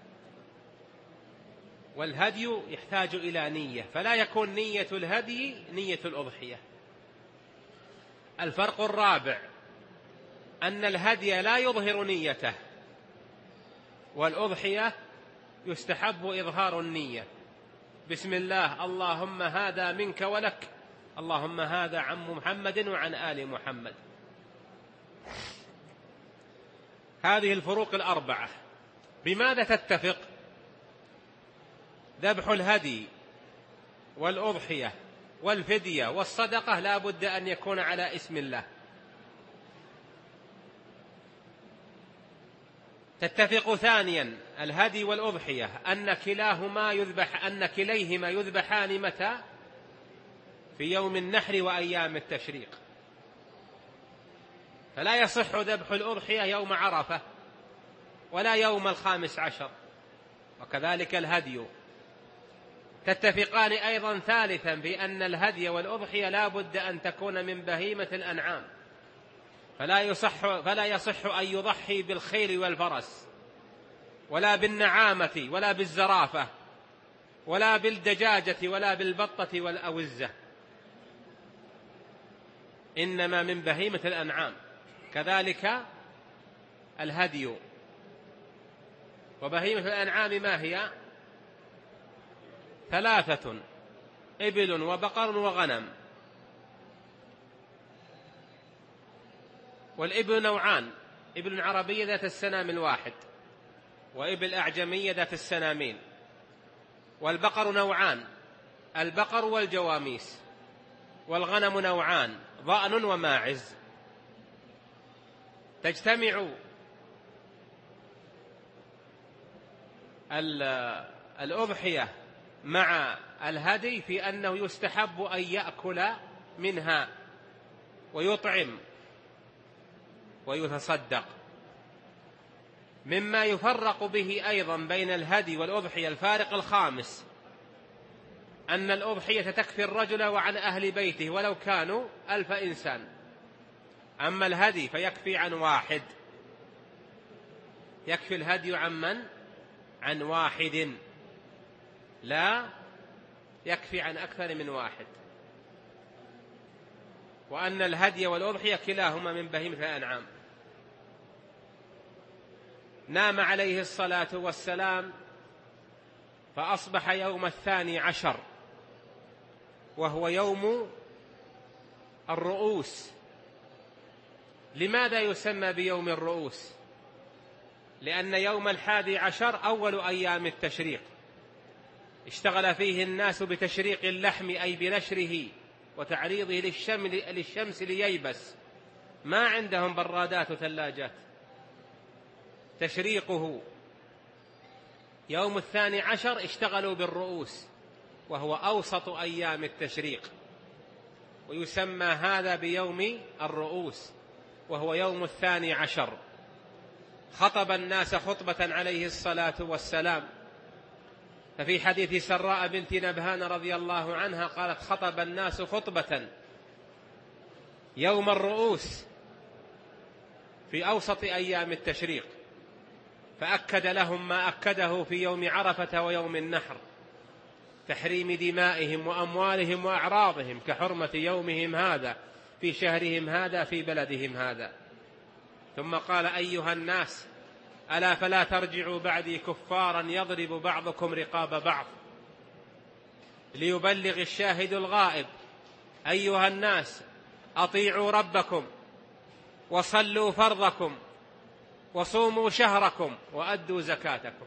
والهدي يحتاج إلى نية، فلا يكون نية الهدي نية الأضحية. الفرق الرابع أن الهدي لا يظهر نيته، والأضحية يستحب إظهار النية، بسم الله اللهم هذا منك ولك، اللهم هذا عن محمد وعن آل محمد. هذه الفروق الأربعة بماذا تتفق؟ ذبح الهدي والأضحية والفدية والصدقة لا بد أن يكون على اسم الله. تتفق ثانيا الهدي والأضحية أن كلاهما يذبح أن كليهما يذبحان متى؟ في يوم النحر وأيام التشريق، فلا يصح ذبح الأضحية يوم عرفة ولا يوم الخامس عشر، وكذلك الهدي. تتفقان أيضا ثالثا بأن الهدي والأضحية لا بد أن تكون من بهيمة الأنعام، فلا يصح, فلا يصح أن يضحي بالخيل والفرس ولا بالنعامة ولا بالزرافة ولا بالدجاجة ولا بالبطة والأوزة، إنما من بهيمة الأنعام. كذلك الهدي. وبهيمة الأنعام ما هي؟ ثلاثة: إبل وبقر وغنم. والإبل نوعان: إبل عربية ذات السنام الواحد، وإبل أعجمية ذات السنامين. والبقر نوعان: البقر والجواميس. والغنم نوعان: ضأن وماعز. تجتمع الأضحية مع الهدي في أنه يستحب أن يأكل منها ويطعم ويتصدق. مما يفرق به أيضا بين الهدي والأضحية الفارق الخامس أن الأضحية تكفي الرجل وعن أهل بيته ولو كانوا ألف إنسان، أما الهدي فيكفي عن واحد. يكفي الهدي عن من؟ عن واحد، لا يكفي عن أكثر من واحد. وأن الهدي والأضحية كلاهما من بهيمة الأنعام. نام عليه الصلاة والسلام فأصبح يوم الثاني عشر، وهو يوم الرؤوس. لماذا يسمى بيوم الرؤوس؟ لأن يوم الحادي عشر أول أيام التشريق، اشتغل فيه الناس بتشريق اللحم أي بنشره وتعريضه للشمس لييبس، ما عندهم برادات وثلاجات. تشريقه يوم الثاني عشر اشتغلوا بالرؤوس، وهو أوسط أيام التشريق، ويسمى هذا بيوم الرؤوس، وهو يوم الثاني عشر. خطب الناس خطبة عليه الصلاة والسلام، ففي حديث سراء بنت نبهان رضي الله عنها قالت: خطب الناس خطبة يوم الرؤوس في أوسط أيام التشريق، فأكد لهم ما أكده في يوم عرفة ويوم النحر: تحريم دمائهم وأموالهم وأعراضهم كحرمة يومهم هذا في شهرهم هذا في بلدهم هذا. ثم قال: أيها الناس، ألا فلا ترجعوا بعدي كفارا يضرب بعضكم رقاب بعض ليبلغ الشاهد الغائب. أيها الناس، أطيعوا ربكم وصلوا فرضكم وصوموا شهركم وأدوا زكاتكم.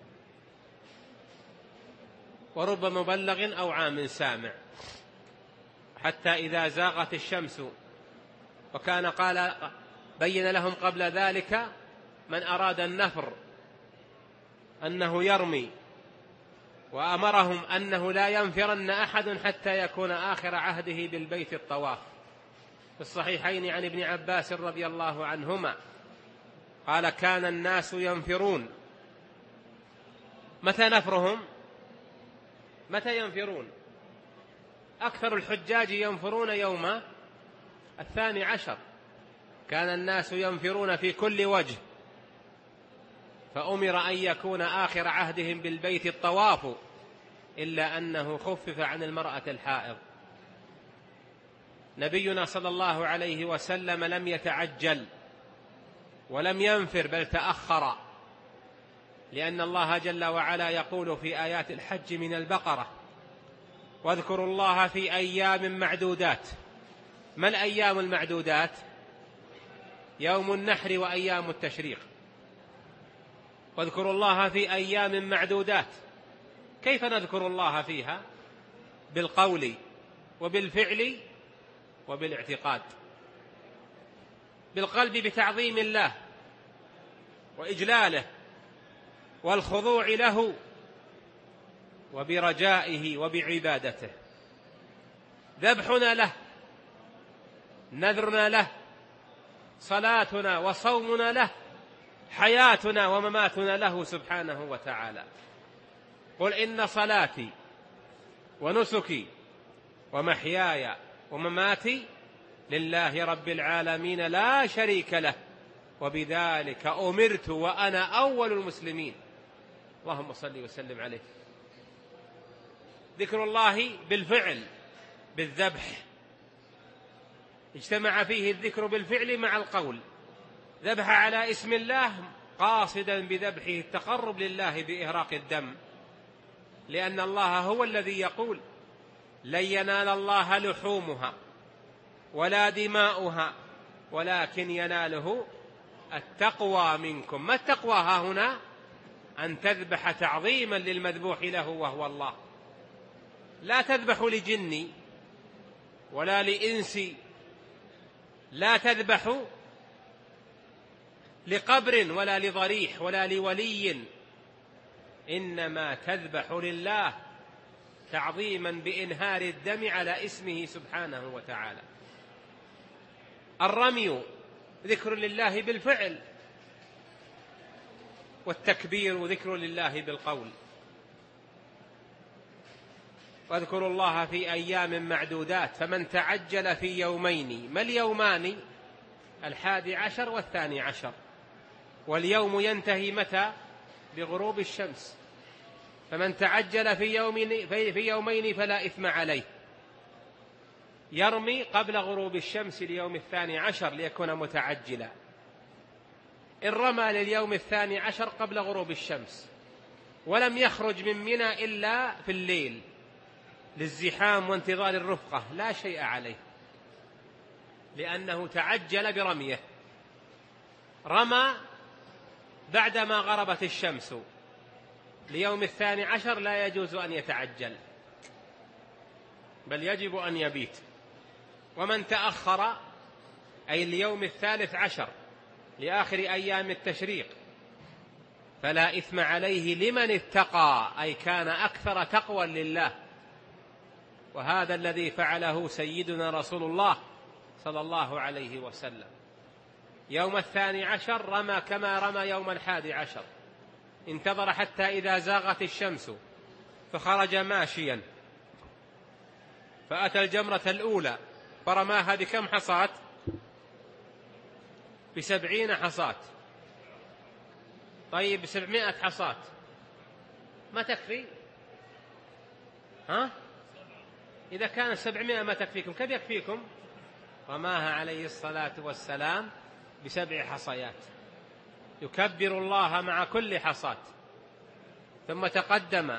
ورب مبلغ أو عام سامع، حتى إذا زاغت الشمس. وكان قال بين لهم قبل ذلك من أراد النفر أنه يرمي، وأمرهم أنه لا ينفرن أحد حتى يكون آخر عهده بالبيت الطواف. في الصحيحين عن ابن عباس رضي الله عنهما قال كان الناس ينفرون. متى نفرهم؟ متى ينفرون؟ أكثر الحجاج ينفرون يوم الثاني عشر. كان الناس ينفرون في كل وجه، فأمر أن يكون آخر عهدهم بالبيت الطواف، إلا أنه خفف عن المرأة الحائض. نبينا صلى الله عليه وسلم لم يتعجل ولم ينفر، بل تأخر، لأن الله جل وعلا يقول في آيات الحج من البقرة: واذكروا الله في أيام معدودات. ما الأيام المعدودات؟ يوم النحر وأيام التشريق. واذكروا الله في أيام معدودات. كيف نذكر الله فيها؟ بالقول وبالفعل وبالاعتقاد. بالقلب بتعظيم الله وإجلاله والخضوع له وبرجائه وبعبادته. ذبحنا له، نذرنا له، صلاتنا وصومنا له، حياتنا ومماتنا له سبحانه وتعالى. قل إن صلاتي ونسكي ومحياي ومماتي لله رب العالمين لا شريك له وبذلك أمرت وأنا أول المسلمين. اللهم صل وسلم عليه. ذكر الله بالفعل بالذبح، اجتمع فيه الذكر بالفعل مع القول. ذبح على اسم الله قاصدا بذبحه التقرب لله بإهراق الدم، لأن الله هو الذي يقول: لن ينال الله لحومها ولا دماؤها ولكن يناله التقوى منكم. ما التقوى ها هنا؟ أن تذبح تعظيما للمذبوح له وهو الله. لا تذبح لجني ولا لإنسي، لا تذبح لقبر ولا لضريح ولا لولي، إنما تذبح لله تعظيما بإنهار الدم على اسمه سبحانه وتعالى. الرمي ذكر لله بالفعل، والتكبير ذكر لله بالقول. واذكروا الله في أيام معدودات، فمن تعجل في يومين. ما اليومان؟ الحادي عشر والثاني عشر. واليوم ينتهي متى؟ بغروب الشمس. فمن تعجل في يومين, في يومين فلا إثم عليه. يرمي قبل غروب الشمس ليوم الثاني عشر ليكون متعجلا. إن رمى لليوم الثاني عشر قبل غروب الشمس ولم يخرج من منى إلا في الليل للزحام وانتظار الرفقة، لا شيء عليه، لأنه تعجل برميه. رمى بعدما غربت الشمس ليوم الثاني عشر لا يجوز أن يتعجل، بل يجب أن يبيت. ومن تأخر أي اليوم الثالث عشر لآخر أيام التشريق فلا إثم عليه لمن اتقى، أي كان أكثر تقوى لله. وهذا الذي فعله سيدنا رسول الله صلى الله عليه وسلم. يوم الثاني عشر رمى كما رمى يوم الحادي عشر، انتظر حتى إذا زاغت الشمس فخرج ماشيا فأتى الجمرة الأولى فرماها بكم حصاة؟ بسبعين حصاة. طيب بسبعمائة حصاة ما تكفي؟ ها؟ إذا كان سبعمائة ما تكفيكم، كيف يكفيكم؟ رماها عليه الصلاة والسلام بسبع حصيات، يكبر الله مع كل حصاة. ثم تقدم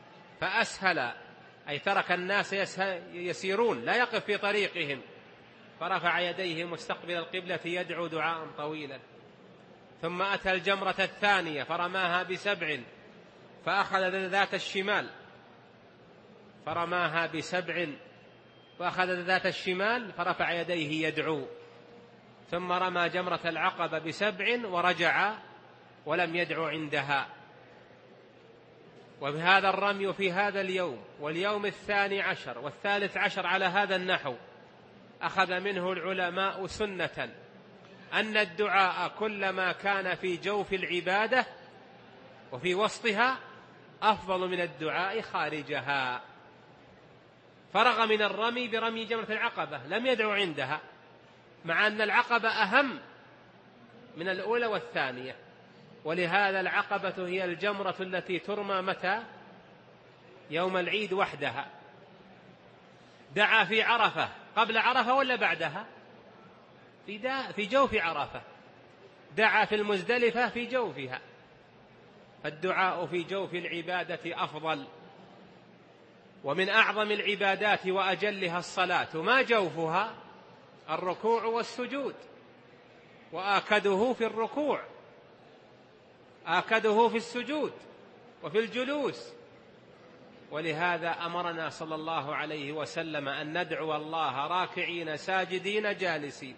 فأسهل، أي ترك الناس يسيرون، لا يقف في طريقهم، فرفع يديه مستقبل القبلة يدعو دعاء طويلا. ثم أتى الجمرة الثانية فرماها بسبع فأخذ ذات الشمال فرماها بسبع وأخذ ذات الشمال فرفع يديه يدعو. ثم رمى جمرة العقبة بسبع ورجع ولم يدعو عندها. وبهذا الرمي في هذا اليوم واليوم الثاني عشر والثالث عشر على هذا النحو أخذ منه العلماء سنة أن الدعاء كلما كان في جوف العبادة وفي وسطها أفضل من الدعاء خارجها. فرغ من الرمي برمي جمرة العقبة لم يدعو عندها، مع أن العقبة أهم من الأولى والثانية، ولهذا العقبة هي الجمرة التي ترمى متى؟ يوم العيد وحدها. دعا في عرفة قبل عرفة ولا بعدها؟ في, في جوف عرفة. دعا في المزدلفة في جوفها. فالدعاء في جوف العبادة أفضل. ومن أعظم العبادات وأجلها الصلاة، ما جوفها؟ الركوع والسجود، وآكده في الركوع، آكده في السجود وفي الجلوس. ولهذا أمرنا صلى الله عليه وسلم أن ندعو الله راكعين ساجدين جالسين.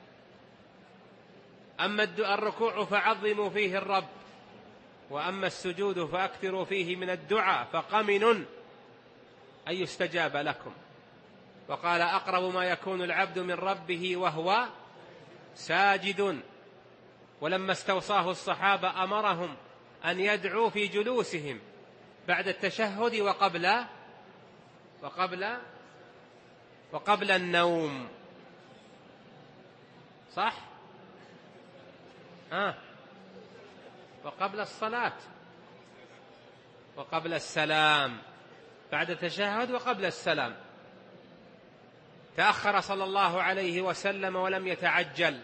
أما الركوع فعظموا فيه الرب، وأما السجود فأكثروا فيه من الدعاء، فقمن أن يستجاب لكم. وقال أقرب ما يكون العبد من ربه وهو ساجد. ولما استوصاه الصحابة أمرهم أن يدعوا في جلوسهم بعد التشهد وقبل وقبل وقبل النوم. صح؟ آه. وقبل الصلاة وقبل السلام، بعد التشهد وقبل السلام. تأخر صلى الله عليه وسلم ولم يتعجل،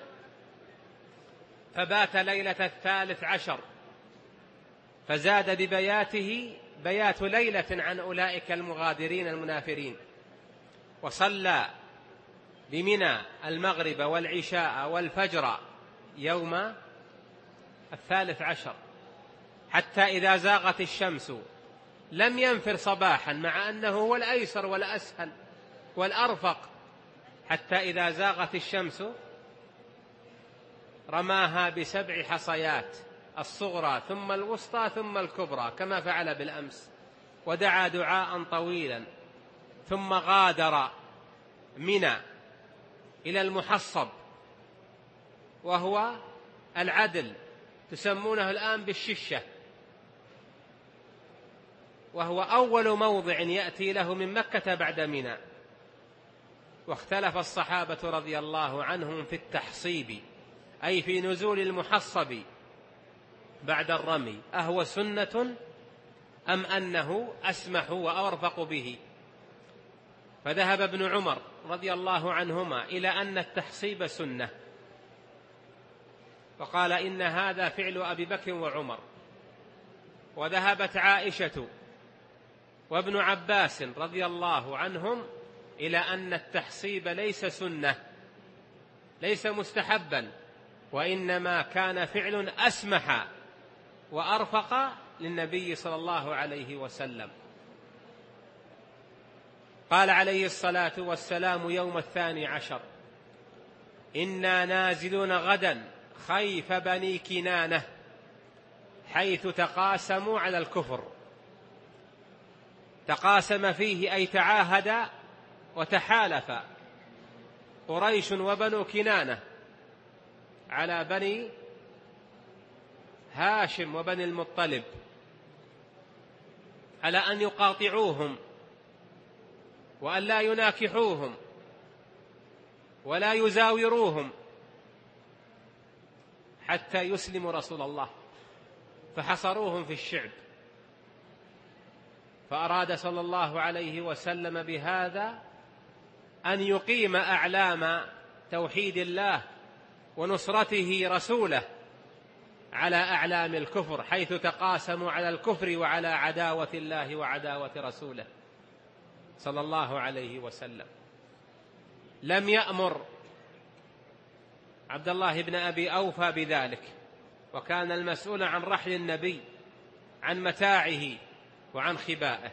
فبات ليلة الثالث عشر، فزاد ببياته بيات ليلة عن أولئك المغادرين المنافرين، وصلى بمنى المغرب والعشاء والفجر يوم الثالث عشر، حتى إذا زاغت الشمس لم ينفر صباحا، مع أنه هو الأيسر والأسهل والأرفق. حتى إذا زاغت الشمس رماها بسبع حصيات، الصغرى ثم الوسطى ثم الكبرى كما فعل بالأمس، ودعا دعاء طويلا. ثم غادر منى إلى المحصب، وهو العدل، تسمونه الآن بالششة، وهو أول موضع يأتي له من مكة بعد منى. واختلف الصحابة رضي الله عنهم في التحصيب، أي في نزول المحصب بعد الرمي، أهو سنة أم أنه أسمح وأرفق به؟ فذهب ابن عمر رضي الله عنهما إلى أن التحصيب سنة، وقال إن هذا فعل أبي بكر وعمر. وذهبت عائشة وابن عباس رضي الله عنهم إلى أن التحصيب ليس سنة، ليس مستحبا، وإنما كان فعل أسمح وأرفق للنبي صلى الله عليه وسلم. قال عليه الصلاة والسلام يوم الثاني عشر: إنا نازلون غدا خيف بني كنانة، حيث تقاسموا على الكفر. تقاسم فيه أي تعاهد وتحالف قريش وبنو كنانة على بني هاشم وبني المطلب على أن يقاطعوهم وأن لا يناكحوهم ولا يزاوروهم حتى يسلموا رسول الله، فحصروهم في الشعب. فأراد صلى الله عليه وسلم بهذا أن يقيم أعلام توحيد الله ونصرته رسوله على أعلام الكفر، حيث تقاسموا على الكفر وعلى عداوة الله وعداوة رسوله صلى الله عليه وسلم. لم يأمر عبد الله بن أبي أوفى بذلك، وكان المسؤول عن رحل النبي، عن متاعه وعن خبائه.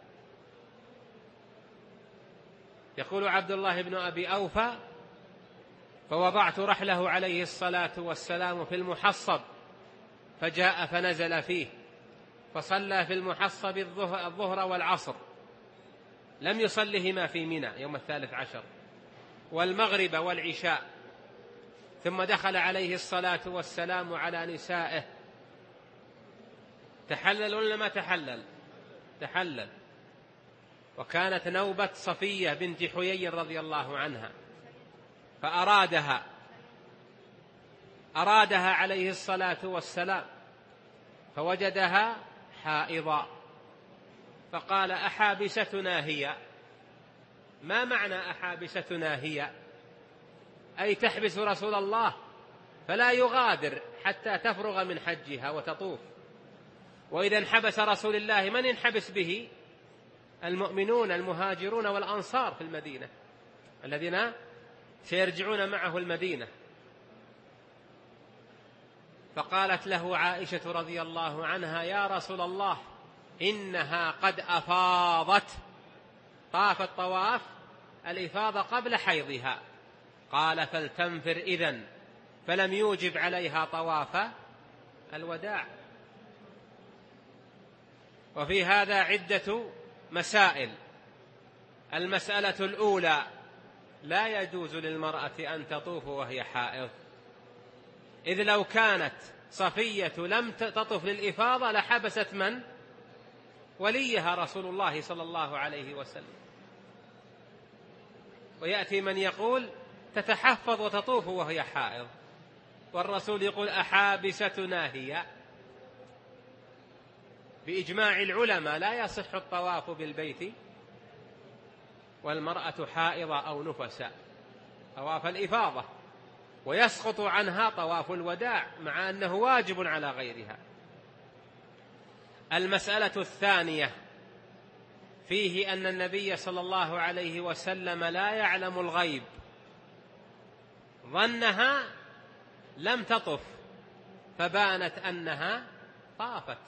يقول عبد الله بن أبي أوفى: فوضعت رحله عليه الصلاة والسلام في المحصب، فجاء فنزل فيه، فصلى في المحصب الظهر والعصر، لم يصلهما في منى يوم الثالث عشر، والمغرب والعشاء، ثم دخل عليه الصلاة والسلام على نسائه. تحلل ولا ما تحلل؟ تحلل. وكانت نوبة صفية بنت حيي رضي الله عنها، فأرادها أرادها عليه الصلاة والسلام، فوجدها حائضا، فقال: أحابستنا هي؟ ما معنى أحابستنا هي؟ أي تحبس رسول الله فلا يغادر حتى تفرغ من حجها وتطوف. وإذا انحبس رسول الله من ينحبس به؟ المؤمنون المهاجرون والأنصار في المدينة الذين سيرجعون معه المدينة. فقالت له عائشة رضي الله عنها: يا رسول الله، إنها قد أفاضت، طافت طواف الإفاضة قبل حيضها. قال: فلتنفر إذن، فلم يوجب عليها طواف الوداع. وفي هذا عدة مسائل. المسألة الأولى: لا يجوز للمرأة أن تطوف وهي حائض، إذ لو كانت صفية لم تطف للإفاضة لحبست من؟ وليها رسول الله صلى الله عليه وسلم. ويأتي من يقول تتحفظ وتطوف وهي حائض، والرسول يقول: أحابستنا هي؟ بإجماع العلماء لا يصح الطواف بالبيت والمرأة حائضة أو نفساء، طواف الإفاضة، ويسقط عنها طواف الوداع مع أنه واجب على غيرها. المسألة الثانية: فيه أن النبي صلى الله عليه وسلم لا يعلم الغيب، ظنها لم تطف فبانت أنها طافت.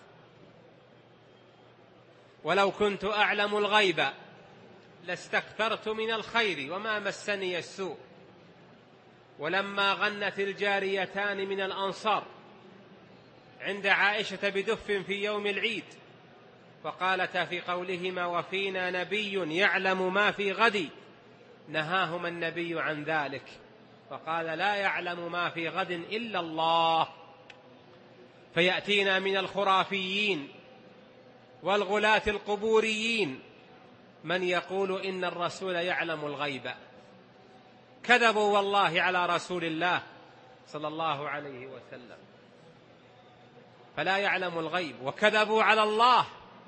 ولو كنت أعلم الغيب لاستكثرت من الخير وما مسني السوء. ولما غنت الجاريتان من الأنصار عند عائشة بدف في يوم العيد، فقالتا في قولهما: وفينا نبي يعلم ما في غد، نهاهما النبي عن ذلك، فقال: لا يعلم ما في غد إلا الله. فيأتينا من الخرافيين والغلاة القبوريين من يقول إن الرسول يعلم الغيب. كذبوا والله على رسول الله صلى الله عليه وسلم، فلا يعلم الغيب، وكذبوا على الله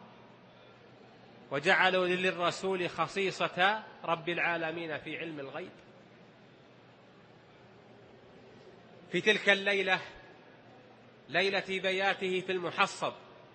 وجعلوا للرسول خصيصة رب العالمين في علم الغيب. في تلك الليلة، ليلة بياته في المحصب،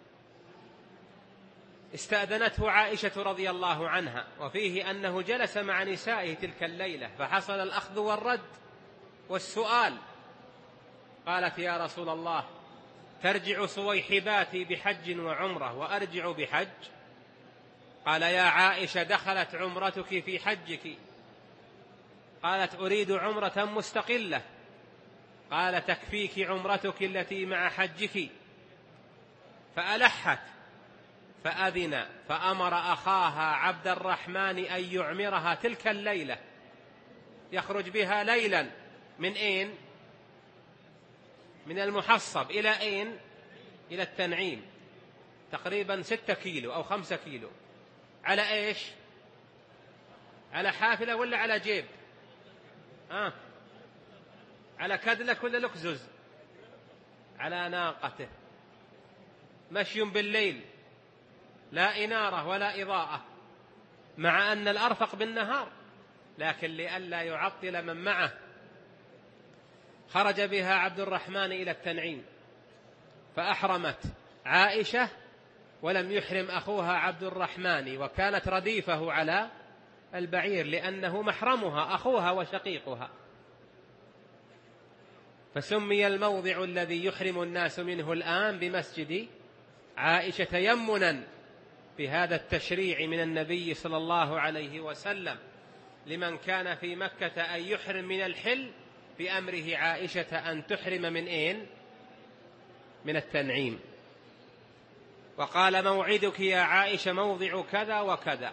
استأذنته عائشة رضي الله عنها، وفيه أنه جلس مع نسائه تلك الليلة، فحصل الأخذ والرد والسؤال. قالت: يا رسول الله، ترجع صويحباتي بحج وعمرة وأرجع بحج؟ قال: يا عائشة، دخلت عمرتك في حجك. قالت: أريد عمرة مستقلة. قال: تكفيك عمرتك التي مع حجك. فألحت فأذن، فأمر أخاها عبد الرحمن أن يعمرها تلك الليلة، يخرج بها ليلا من أين؟ من المحصب إلى أين؟ إلى التنعيم، تقريبا ستة كيلو أو خمسة كيلو. على إيش؟ على حافلة ولا على جيب؟ آه. على كدلك ولا لكزز؟ على ناقته، مشي بالليل، لا إنارة ولا إضاءة، مع أن الأرفق بالنهار، لكن لئلا يعطل من معه خرج بها عبد الرحمن إلى التنعيم، فأحرمت عائشة ولم يحرم أخوها عبد الرحمن، وكانت رديفه على البعير لأنه محرمها أخوها وشقيقها. فسمي الموضع الذي يحرم الناس منه الآن بمسجد عائشة تيمنا بهذا التشريع من النبي صلى الله عليه وسلم لمن كان في مكة أن يحرم من الحل بأمره عائشة أن تحرم من أين؟ من التنعيم. وقال موعدك يا عائشة موضع كذا وكذا،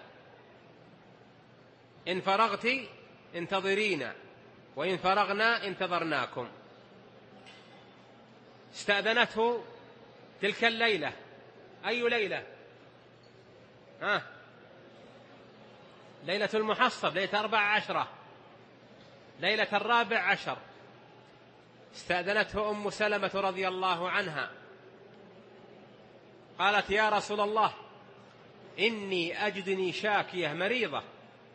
إن فرغت انتظرينا وإن فرغنا انتظرناكم. استأذنته تلك الليلة. أي ليلة؟ ها؟ ليلة المحصب، ليلة أربع عشرة، ليلة الرابع عشر. استأذنته أم سلمة رضي الله عنها، قالت يا رسول الله إني أجدني شاكية مريضة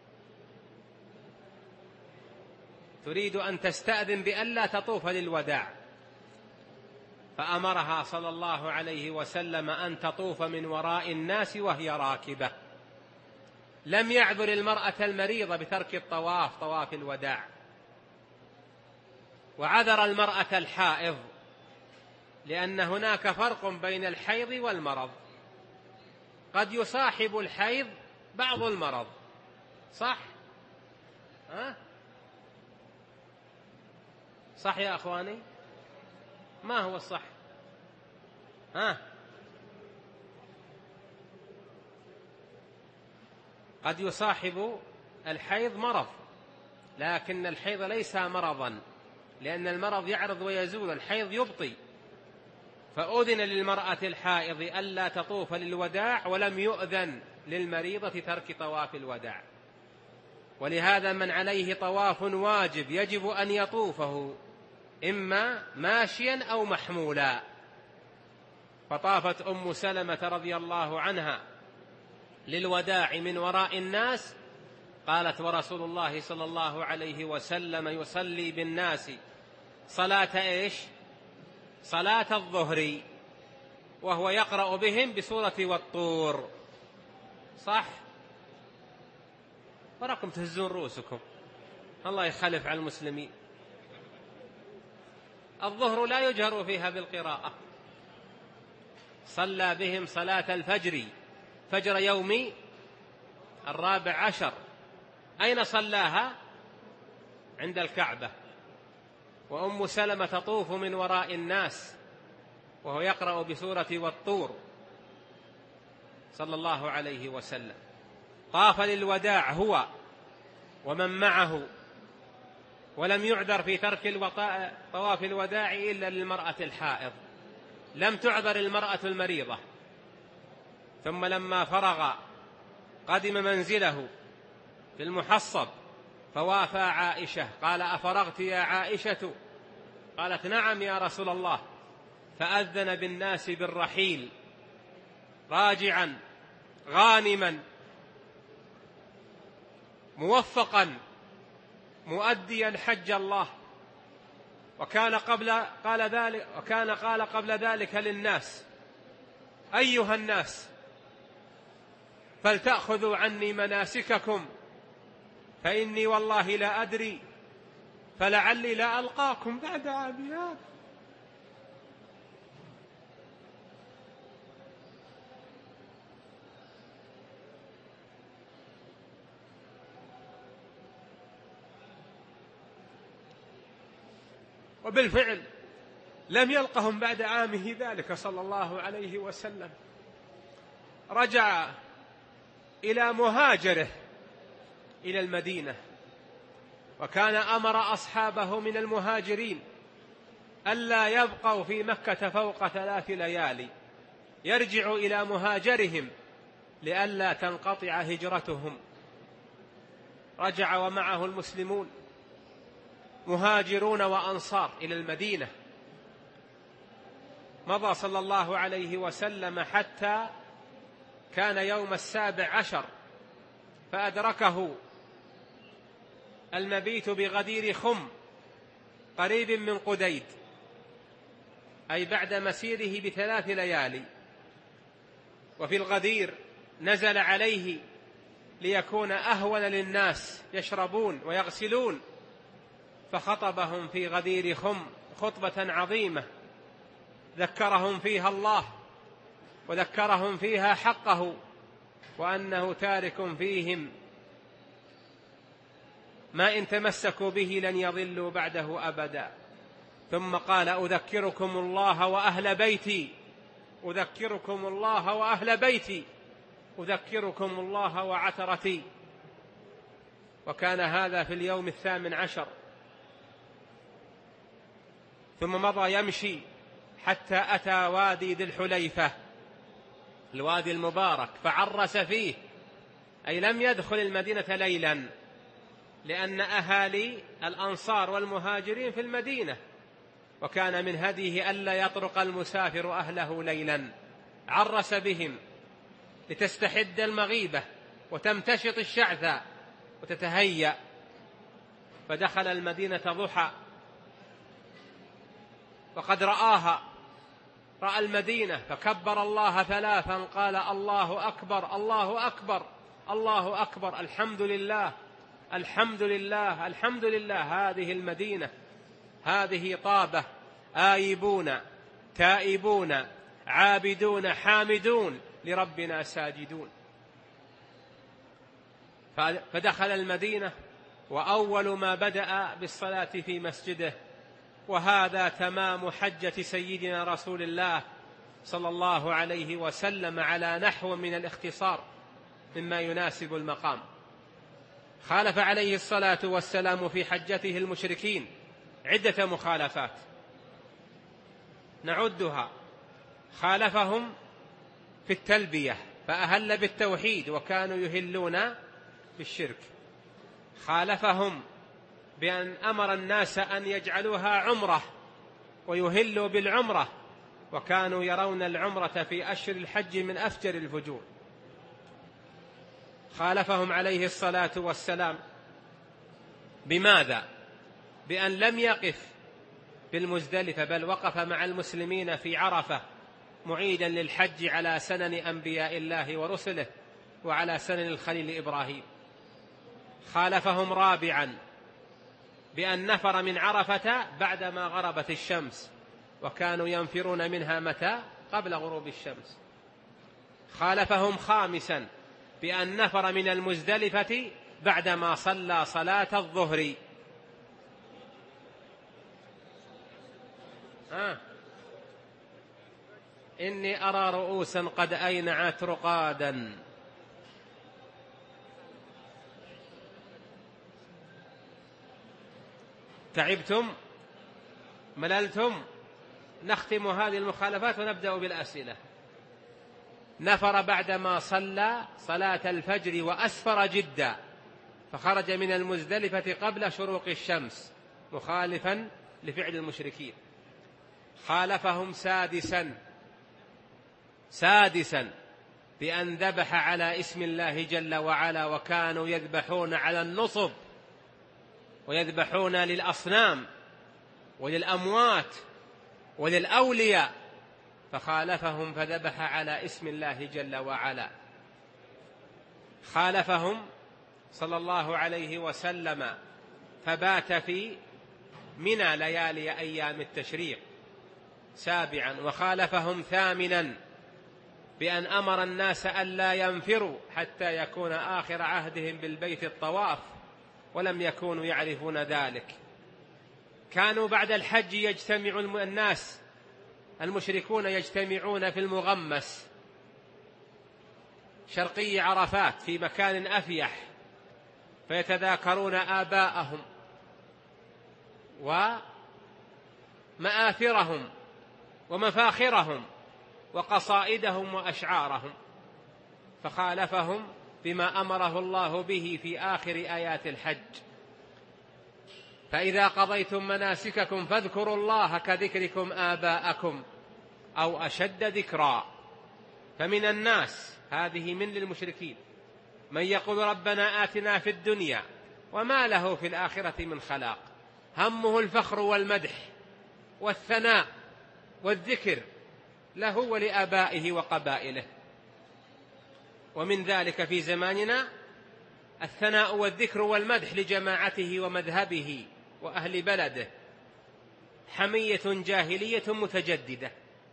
تريد أن تستأذن بألا تطوف للوداع، فأمرها صلى الله عليه وسلم أن تطوف من وراء الناس وهي راكبة. لم يعذر المرأة المريضة بترك الطواف طواف الوداع، وعذر المرأة الحائض، لأن هناك فرق بين الحيض والمرض. قد يصاحب الحيض بعض المرض، صح؟ ها؟ صح يا أخواني؟ ما هو الصح؟ ها؟ قد يصاحب الحيض مرض، لكن الحيض ليس مرضا، لأن المرض يعرض ويزول، الحيض يبطي. فأذن للمرأة الحائض ألا تطوف للوداع، ولم يؤذن للمريضة ترك طواف الوداع. ولهذا من عليه طواف واجب يجب أن يطوفه إما ماشيا أو محمولا. فطافت أم سلمة رضي الله عنها للوداع من وراء الناس، قالت ورسول الله صلى الله عليه وسلم يصلي بالناس صلاة إيش؟ صلاة الظهر، وهو يقرأ بهم بسورة والطور. صح؟ وراكم تهزون رؤوسكم، الله يخلف على المسلمين. الظهر لا يجهر فيها بالقراءة. صلى بهم صلاة الفجر، فجر يوم الرابع عشر. أين صلاها؟ عند الكعبة. وأم سلمة تطوف من وراء الناس وهو يقرأ بسورة والطور صلى الله عليه وسلم. طاف للوداع هو ومن معه، ولم يعذر في ترك طواف الوداع إلا للمرأة الحائض، لم تعذر المرأة المريضة. ثم لما فرغ قدم منزله في المحصب فوافى عائشة، قال أفرغت يا عائشة؟ قالت نعم يا رسول الله. فأذن بالناس بالرحيل راجعا غانما موفقا مؤديا حج الله. وكان قبل قال ذلك وكان قال قبل ذلك للناس أيها الناس فلتأخذوا عني مناسككم، فإني والله لا أدري فلعلي لا ألقاكم بعد عامي هذا. وبالفعل لم يلقهم بعد عامه ذلك صلى الله عليه وسلم. رجع إلى مهاجره إلى المدينة، وكان أمر أصحابه من المهاجرين ألا يبقوا في مكة فوق ثلاث ليالي، يرجعوا إلى مهاجرهم لئلا تنقطع هجرتهم. رجع ومعه المسلمون مهاجرون وأنصار إلى المدينة. مضى صلى الله عليه وسلم حتى كان يوم السابع عشر، فأدركه المبيت بغدير خم قريب من قديد، أي بعد مسيره بثلاث ليالي. وفي الغدير نزل عليه ليكون أهون للناس يشربون ويغسلون، فخطبهم في غدير خم خطبة عظيمة ذكرهم فيها الله وذكرهم فيها حقه وأنه تارك فيهم ما إن تمسكوا به لن يضلوا بعده أبدا. ثم قال أذكركم الله وأهل بيتي أذكركم الله وأهل بيتي أذكركم الله وعترتي. وكان هذا في اليوم الثامن عشر. ثم مضى يمشي حتى أتى وادي ذي الحليفة، الوادي المبارك، فعرس فيه، أي لم يدخل المدينة ليلا، لأن أهالي الأنصار والمهاجرين في المدينة، وكان من هديه ألا يطرق المسافر أهله ليلا. عرس بهم لتستحد المغيبة وتمتشط الشعثة وتتهيأ. فدخل المدينة ضحى وقد رآها، رأى المدينة فكبر الله ثلاثا، قال الله أكبر الله أكبر الله أكبر، الحمد لله الحمد لله الحمد لله. هذه المدينة، هذه طابة، آيبون تائبون عابدون حامدون لربنا ساجدون. فدخل المدينة وأول ما بدأ بالصلاة في مسجده، وهذا تمام حجة سيدنا رسول الله صلى الله عليه وسلم على نحو من الاختصار مما يناسب المقام. خالف عليه الصلاة والسلام في حجته المشركين عدة مخالفات نعدها. خالفهم في التلبية فأهل بالتوحيد وكانوا يهلون بالشرك. خالفهم بأن أمر الناس أن يجعلوها عمرة ويهلوا بالعمرة، وكانوا يرون العمرة في أشهر الحج من أفجر الفجور. خالفهم عليه الصلاة والسلام بماذا؟ بأن لم يقف بالمزدلفة، بل وقف مع المسلمين في عرفة معيدا للحج على سنن أنبياء الله ورسله وعلى سنن الخليل إبراهيم. خالفهم رابعا بأن نفر من عرفة بعدما غربت الشمس، وكانوا ينفرون منها متى؟ قبل غروب الشمس. خالفهم خامسا بأن نفر من المزدلفة بعدما صلى صلاة الظهر. آه. إني أرى رؤوسا قد أينعت رقادا. تعبتم؟ مللتم؟ نختم هذه المخالفات ونبدأ بالأسئلة. نفر بعدما صلى صلاة الفجر وأسفر جدا، فخرج من المزدلفة قبل شروق الشمس مخالفا لفعل المشركين. خالفهم سادسا سادسا بأن ذبح على اسم الله جل وعلا، وكانوا يذبحون على النصب ويذبحون للأصنام وللأموات وللأولياء، فخالفهم فذبح على اسم الله جل وعلا. خالفهم صلى الله عليه وسلم فبات في منى ليالي أيام التشريق سابعا. وخالفهم ثامنا بأن أمر الناس ألا ينفروا حتى يكون آخر عهدهم بالبيت الطواف، ولم يكونوا يعرفون ذلك. كانوا بعد الحج يجتمع الناس المشركون يجتمعون في المغمس شرقي عرفات في مكان أفيح، فيتذاكرون آباءهم ومآثرهم ومفاخرهم وقصائدهم وأشعارهم. فخالفهم بما أمره الله به في آخر آيات الحج: فإذا قضيتم مناسككم فاذكروا الله كذكركم آباءكم أو أشد ذكرا. فمن الناس، هذه من للمشركين، من يقول ربنا آتنا في الدنيا وما له في الآخرة من خلاق، همه الفخر والمدح والثناء والذكر له ولآبائه وقبائله. ومن ذلك في زماننا الثناء والذكر والمدح لجماعته ومذهبه وأهل بلده. حمية جاهلية متجددة،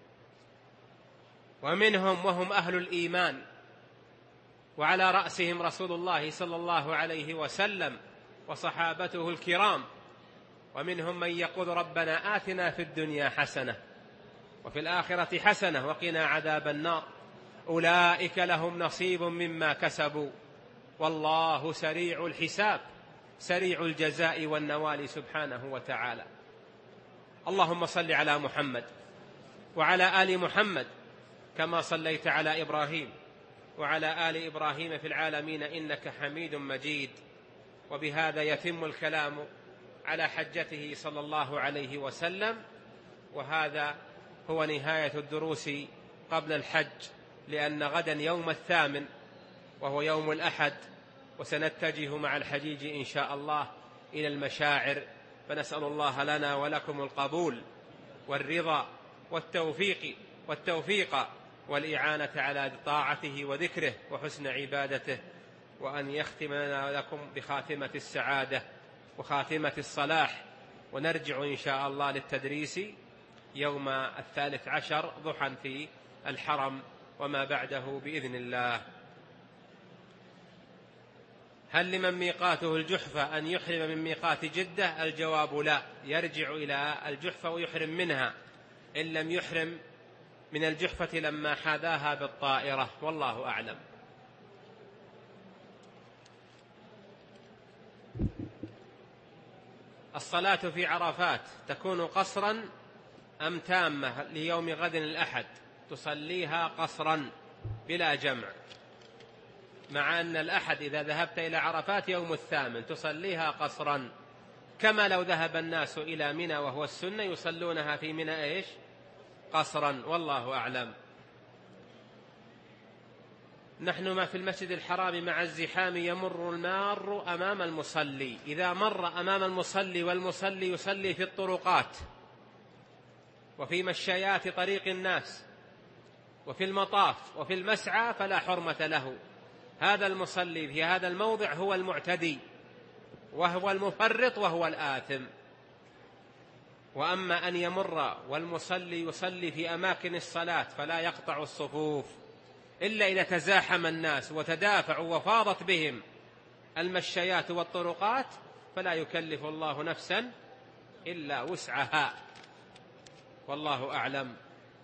ومنهم وهم أهل الإيمان وعلى رأسهم رسول الله صلى الله عليه وسلم وصحابته الكرام، ومنهم من يقول ربنا آتنا في الدنيا حسنة وفي الآخرة حسنة وقنا عذاب النار، أولئك لهم نصيب مما كسبوا والله سريع الحساب سريع الجزاء والنوال سبحانه وتعالى. اللهم صل على محمد وعلى آل محمد كما صليت على إبراهيم وعلى آل إبراهيم في العالمين إنك حميد مجيد. وبهذا يتم الكلام على حجته صلى الله عليه وسلم، وهذا هو نهاية الدروس قبل الحج، لأن غدا يوم الثامن وهو يوم الأحد، وسنتجه مع الحجيج إن شاء الله إلى المشاعر، فنسأل الله لنا ولكم القبول والرضا والتوفيق والتوفيق والإعانة على طاعته وذكره وحسن عبادته، وأن يختم لنا ولكم بخاتمة السعادة وخاتمة الصلاح، ونرجع إن شاء الله للتدريس يوم الثالث عشر ضحى في الحرم وما بعده بإذن الله. هل لمن ميقاته الجحفة أن يحرم من ميقات جدة؟ الجواب لا، يرجع إلى الجحفة ويحرم منها إن لم يحرم من الجحفة لما حاذاها بالطائرة، والله أعلم. الصلاة في عرفات تكون قصرا أم تامة ليوم غد الأحد؟ تصليها قصرا بلا جمع، مع أن الأحد إذا ذهبت إلى عرفات يوم الثامن تصليها قصرا، كما لو ذهب الناس إلى منى وهو السنة يصلونها في منى إيش؟ قصرا، والله أعلم. نحن ما في المسجد الحرام مع الزحام يمر المار أمام المصلي، إذا مر أمام المصلي والمصلي يصلي في الطرقات وفي مشايات طريق الناس وفي المطاف وفي المسعى فلا حرمة له، هذا المصلي في هذا الموضع هو المعتدي وهو المفرط وهو الآثم. وأما أن يمر والمصلي يصلي في أماكن الصلاة فلا يقطع الصفوف إلا إذا تزاحم الناس وتدافعوا وفاضت بهم المشايات والطرقات، فلا يكلف الله نفسا إلا وسعها، والله أعلم.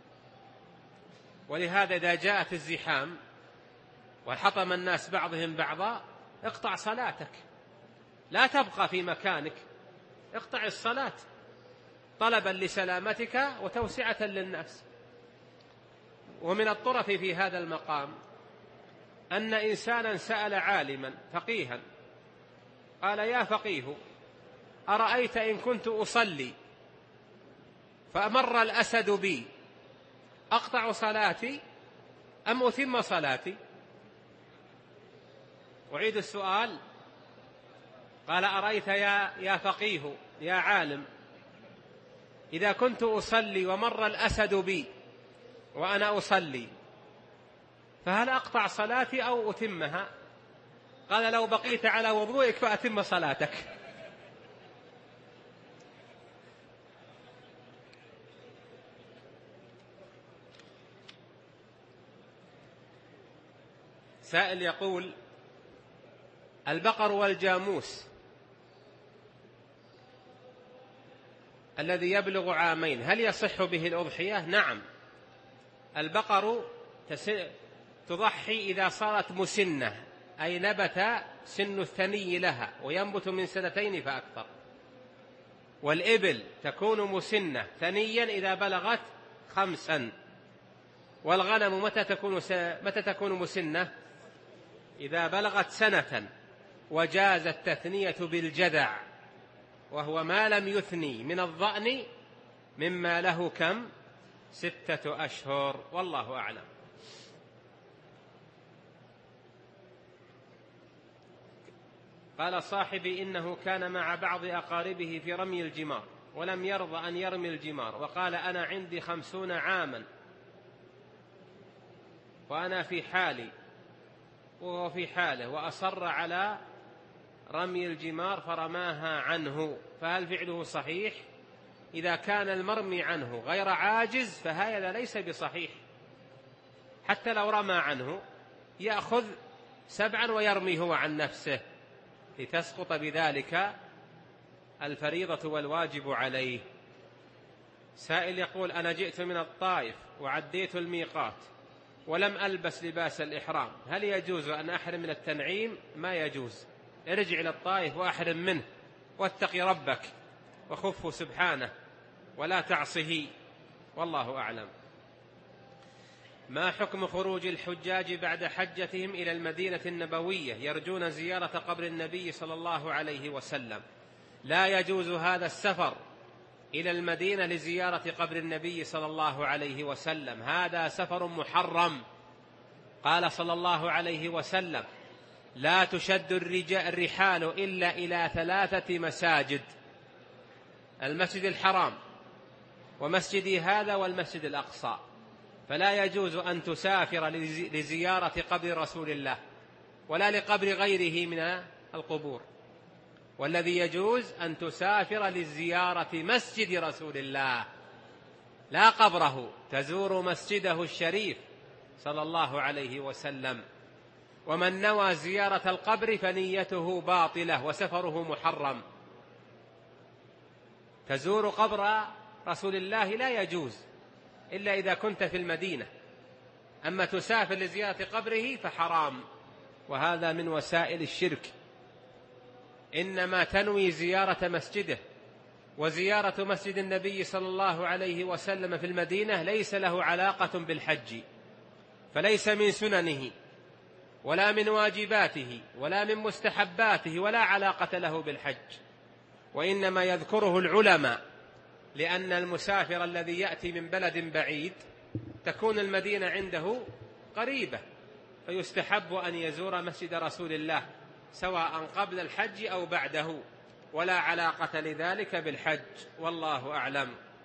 ولهذا إذا جاءت الزحام وحطم الناس بعضهم بعضا اقطع صلاتك، لا تبقى في مكانك، اقطع الصلاة طلبا لسلامتك وتوسعة للناس. ومن الطرف في هذا المقام أن إنسانا سأل عالما فقيها قال: يا فقيه، أرأيت إن كنت أصلي فأمر الأسد بي أقطع صلاتي أم أتم صلاتي؟ أعيد السؤال. قال: أرأيت يا, يا فقيه يا عالم، إذا كنت أصلي ومر الأسد بي وأنا أصلي فهل أقطع صلاتي أو أتمها؟ قال: لو بقيت على وضوئك فأتم صلاتك. سائل يقول: البقر والجاموس الذي يبلغ عامين هل يصح به الأضحية؟ نعم، البقر تضحي إذا صارت مسنة، أي نبت سن الثني لها وينبت من سنتين فأكثر. والإبل تكون مسنة ثنيا إذا بلغت خمسا. والغنم متى تكون متى تكون مسنة؟ إذا بلغت سنة، وجاز التثنية بالجذع وهو ما لم يثني من الضأن مما له كم؟ ستة أشهر، والله أعلم. قال صاحبي: إنه كان مع بعض أقاربه في رمي الجمار ولم يرضى أن يرمي الجمار، وقال: أنا عندي خمسون عاما وأنا في حالي وهو في حاله، وأصر على رمي الجمار فرماها عنه، فهل فعله صحيح؟ إذا كان المرمي عنه غير عاجز فهذا ليس بصحيح، حتى لو رمى عنه يأخذ سبعا ويرمي هو عن نفسه لتسقط بذلك الفريضة والواجب عليه. سائل يقول: أنا جئت من الطائف وعديت الميقات ولم ألبس لباس الإحرام، هل يجوز أن أحرم من التنعيم؟ ما يجوز، ارجع إلى الطائف وأحرم منه واتقي ربك وخفه سبحانه ولا تعصه، والله أعلم. ما حكم خروج الحجاج بعد حجتهم إلى المدينة النبوية يرجون زيارة قبر النبي صلى الله عليه وسلم؟ لا يجوز هذا السفر إلى المدينة لزيارة قبر النبي صلى الله عليه وسلم، هذا سفر محرم. قال صلى الله عليه وسلم: لا تشد الرحال إلا إلى ثلاثة مساجد: المسجد الحرام ومسجدي هذا والمسجد الأقصى. فلا يجوز أن تسافر لزيارة قبر رسول الله ولا لقبر غيره من القبور، والذي يجوز أن تسافر لزيارة مسجد رسول الله لا قبره، تزور مسجده الشريف صلى الله عليه وسلم. ومن نوى زيارة القبر فنيته باطلة وسفره محرم. تزور قبر رسول الله لا يجوز إلا إذا كنت في المدينة، أما تسافر لزيارة قبره فحرام، وهذا من وسائل الشرك. إنما تنوي زيارة مسجده، وزيارة مسجد النبي صلى الله عليه وسلم في المدينة ليس له علاقة بالحج، فليس من سننه ولا من واجباته ولا من مستحباته ولا علاقة له بالحج، وإنما يذكره العلماء لأن المسافر الذي يأتي من بلد بعيد تكون المدينة عنده قريبة، فيستحب أن يزور مسجد رسول الله سواء قبل الحج أو بعده، ولا علاقة لذلك بالحج، والله أعلم.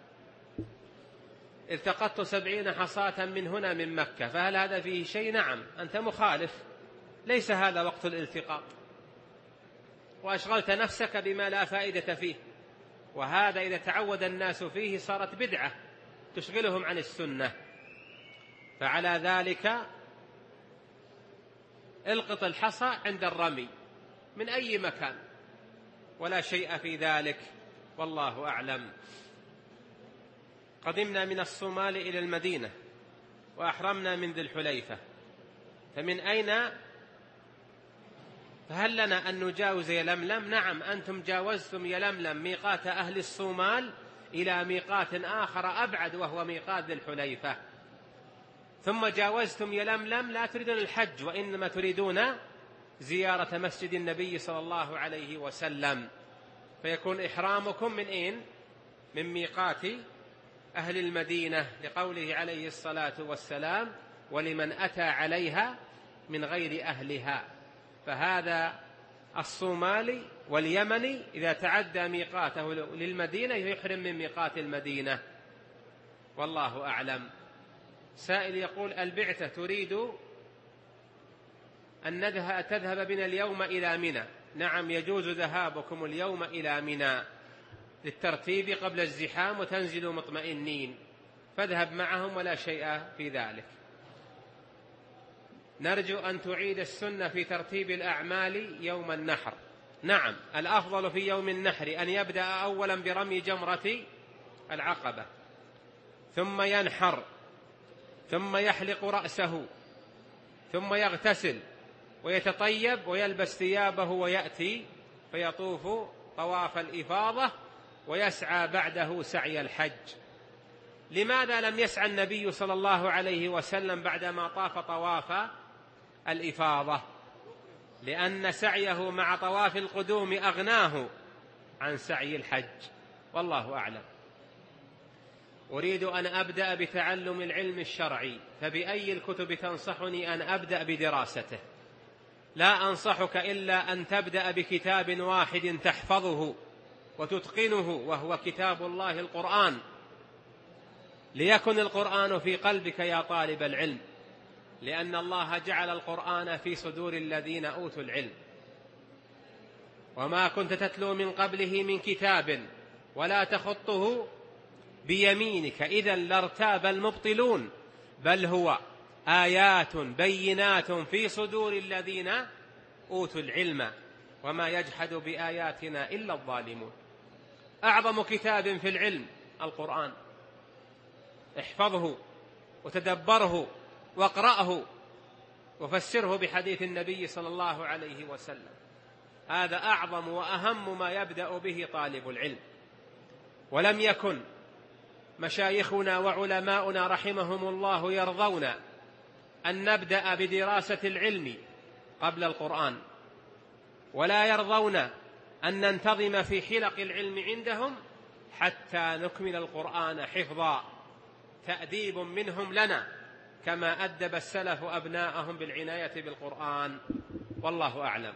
التقطت سبعين حصاة من هنا من مكة، فهل هذا فيه شيء؟ نعم، أنت مخالف، ليس هذا وقت الالتقاط، وأشغلت نفسك بما لا فائدة فيه، وهذا إذا تعود الناس فيه صارت بدعة تشغلهم عن السنة. فعلى ذلك القط الحصى عند الرمي من أي مكان ولا شيء في ذلك، والله أعلم. قدمنا من الصومال إلى المدينة وأحرمنا من ذي الحليفة، فمن أين فهل لنا أن نجاوز يلملم؟ نعم، أنتم جاوزتم يلملم ميقات أهل الصومال إلى ميقات آخر أبعد وهو ميقات ذي الحليفة، ثم جاوزتم يلملم لا تريدون الحج وإنما تريدون زيارة مسجد النبي صلى الله عليه وسلم، فيكون إحرامكم من أين؟ من ميقات أهل المدينة، لقوله عليه الصلاة والسلام: ولمن أتى عليها من غير أهلها. فهذا الصومالي واليمني إذا تعدى ميقاته للمدينة يحرم من ميقات المدينة، والله أعلم. سائل يقول: البعثة تريد أن تذهب بنا اليوم إلى منى. نعم، يجوز ذهابكم اليوم إلى منى للترتيب قبل الزحام وتنزلوا مطمئنين، فاذهب معهم ولا شيء في ذلك. نرجو أن تعيد السنة في ترتيب الأعمال يوم النحر. نعم، الأفضل في يوم النحر أن يبدأ أولا برمي جمرة العقبة، ثم ينحر، ثم يحلق رأسه، ثم يغتسل ويتطيب ويلبس ثيابه ويأتي فيطوف طواف الإفاضة ويسعى بعده سعي الحج. لماذا لم يسعى النبي صلى الله عليه وسلم بعدما طاف طواف الإفاضة؟ لأن سعيه مع طواف القدوم أغناه عن سعي الحج، والله أعلم. أريد أن أبدأ بتعلم العلم الشرعي، فبأي الكتب تنصحني أن أبدأ بدراسته؟ لا أنصحك إلا أن تبدأ بكتاب واحد تحفظه وتتقنه، وهو كتاب الله القرآن، ليكن القرآن في قلبك يا طالب العلم، لأن الله جعل القرآن في صدور الذين أوتوا العلم. وما كنت تتلو من قبله من كتاب ولا تخطه بيمينك إذا لارتاب المبطلون، بل هو آيات بينات في صدور الذين أوتوا العلم وما يجحد بآياتنا إلا الظالمون. أعظم كتاب في العلم القرآن، احفظه وتدبره واقرأه وفسره بحديث النبي صلى الله عليه وسلم، هذا أعظم وأهم ما يبدأ به طالب العلم. ولم يكن مشايخنا وعلماؤنا رحمهم الله يرضون أن نبدأ بدراسة العلم قبل القرآن، ولا يرضون أن ننتظم في حلق العلم عندهم حتى نكمل القرآن حفظا، تأديب منهم لنا كما أدب السلف أبناءهم بالعناية بالقرآن، والله أعلم.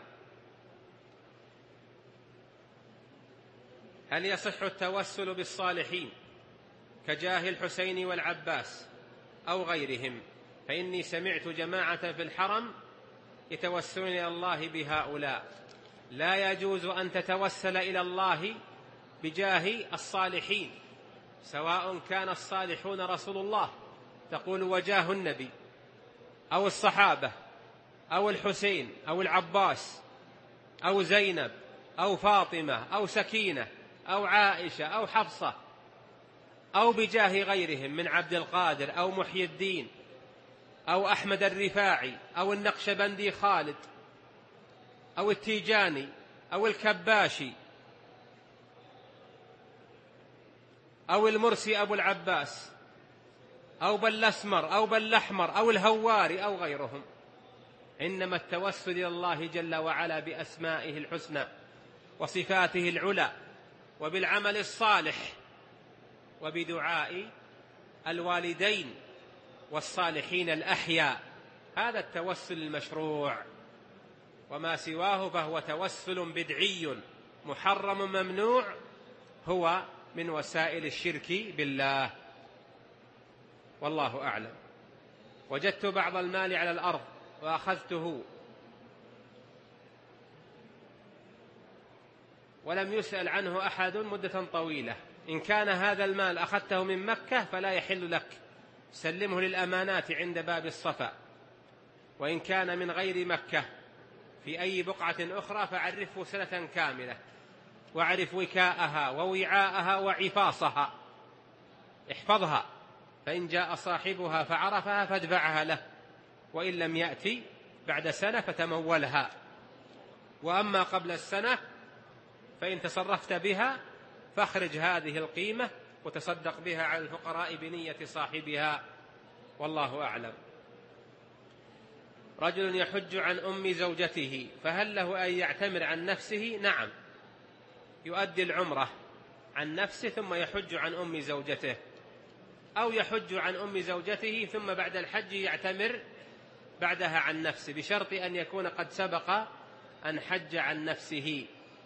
هل يصح التوسل بالصالحين كجاه الحسين والعباس أو غيرهم؟ فإني سمعت جماعة في الحرم يتوسلون إلى الله بهؤلاء. لا يجوز أن تتوسل إلى الله بجاه الصالحين، سواء كان الصالحون رسول الله تقول وجاه النبي، أو الصحابة، أو الحسين، أو العباس، أو زينب، أو فاطمة، أو سكينة، أو عائشة، أو حفصة، أو بجاه غيرهم من عبد القادر، أو محي الدين، أو أحمد الرفاعي، أو النقشبندي خالد، أو التيجاني، أو الكباشي، أو المرسي أبو العباس، أو بالأسمر، أو بالأحمر، أو الهواري، أو غيرهم. إنما التوسل إلى الله جل وعلا بأسمائه الحسنى وصفاته العلى وبالعمل الصالح وبدعاء الوالدين والصالحين الأحياء، هذا التوسل المشروع. وما سواه فهو توسل بدعي محرم ممنوع، هو من وسائل الشرك بالله، والله أعلم. وجدت بعض المال على الأرض وأخذته ولم يسأل عنه أحد مدة طويلة، إن كان هذا المال أخذته من مكة فلا يحل لك، سلمه للأمانات عند باب الصفا، وإن كان من غير مكة في أي بقعة أخرى فعرفه سنة كاملة، واعرف وكاءها ووعاءها وعفاصها، احفظها، فإن جاء صاحبها فعرفها فادفعها له، وإن لم يأتي بعد سنة فتمولها. وأما قبل السنة فإن تصرفت بها فاخرج هذه القيمة وتصدق بها على الفقراء بنية صاحبها، والله أعلم. رجل يحج عن أم زوجته، فهل له أن يعتمر عن نفسه؟ نعم، يؤدي العمرة عن نفسه ثم يحج عن أم زوجته، أو يحج عن أم زوجته ثم بعد الحج يعتمر بعدها عن نفسه، بشرط أن يكون قد سبق أن حج عن نفسه.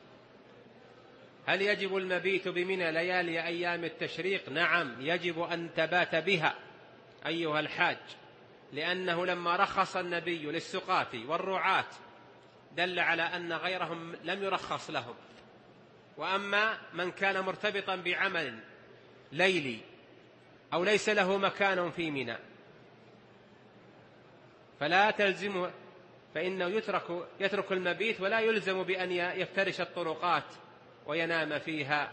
هل يجب المبيت بمنى ليالي أيام التشريق؟ نعم، يجب أن تبات بها أيها الحاج، لأنه لما رخص النبي للسقاة والرعاة دل على أن غيرهم لم يرخص لهم. وأما من كان مرتبطا بعمل ليلي أو ليس له مكان في منى فلا تلزمه، فإنه يترك, يترك المبيت ولا يلزم بأن يفترش الطرقات وينام فيها.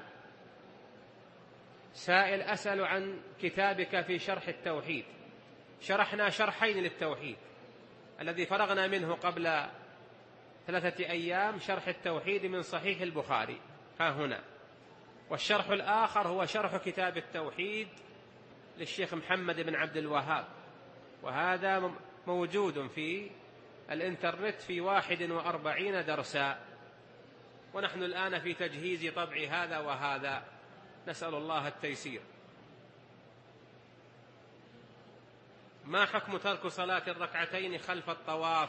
سائل: أسأل عن كتابك في شرح التوحيد. شرحنا شرحين للتوحيد، الذي فرغنا منه قبل ثلاثة أيام شرح التوحيد من صحيح البخاري ها هنا، والشرح الآخر هو شرح كتاب التوحيد للشيخ محمد بن عبد الوهاب، وهذا موجود في الإنترنت في واحد وأربعين درسا، ونحن الآن في تجهيز طبع هذا وهذا، نسأل الله التيسير. ما حكم ترك صلاة الركعتين خلف الطواف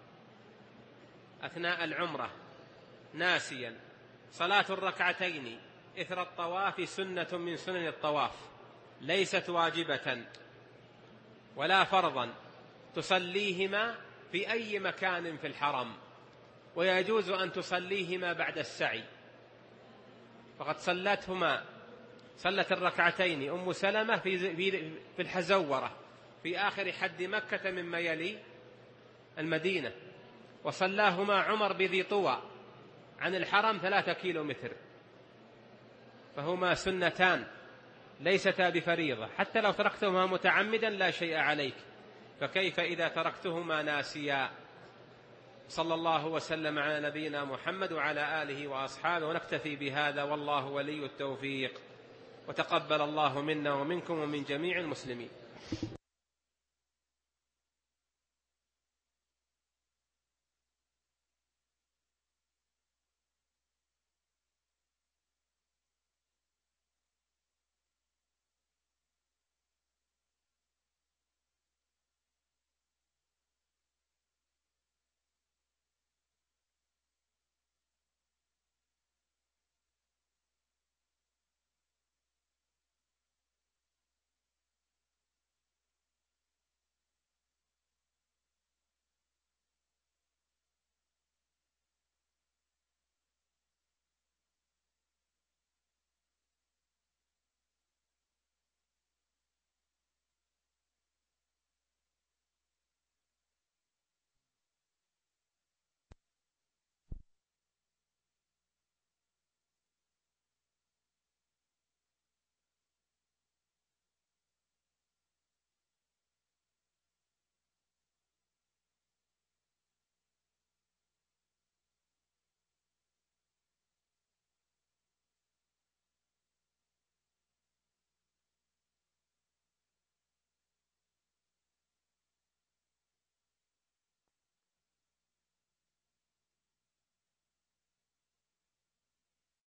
أثناء العمرة ناسيا؟ صلاة الركعتين إثر الطواف سنة من سنن الطواف، ليست واجبة ولا فرضا، تصليهما في أي مكان في الحرم، ويجوز أن تصليهما بعد السعي. فقد صلتهما صلت الركعتين أم سلمة في في الحزورة في آخر حد مكة مما يلي المدينة، وصلاهما عمر بذي طوى عن الحرم ثلاثة كيلو متر، فهما سنتان ليستا بفريضة، حتى لو تركتهما متعمدا لا شيء عليك، فكيف إذا تركتهما ناسيا؟ صلى الله وسلم على نبينا محمد وعلى آله وأصحابه، ونكتفي بهذا والله ولي التوفيق، وتقبل الله منا ومنكم ومن جميع المسلمين.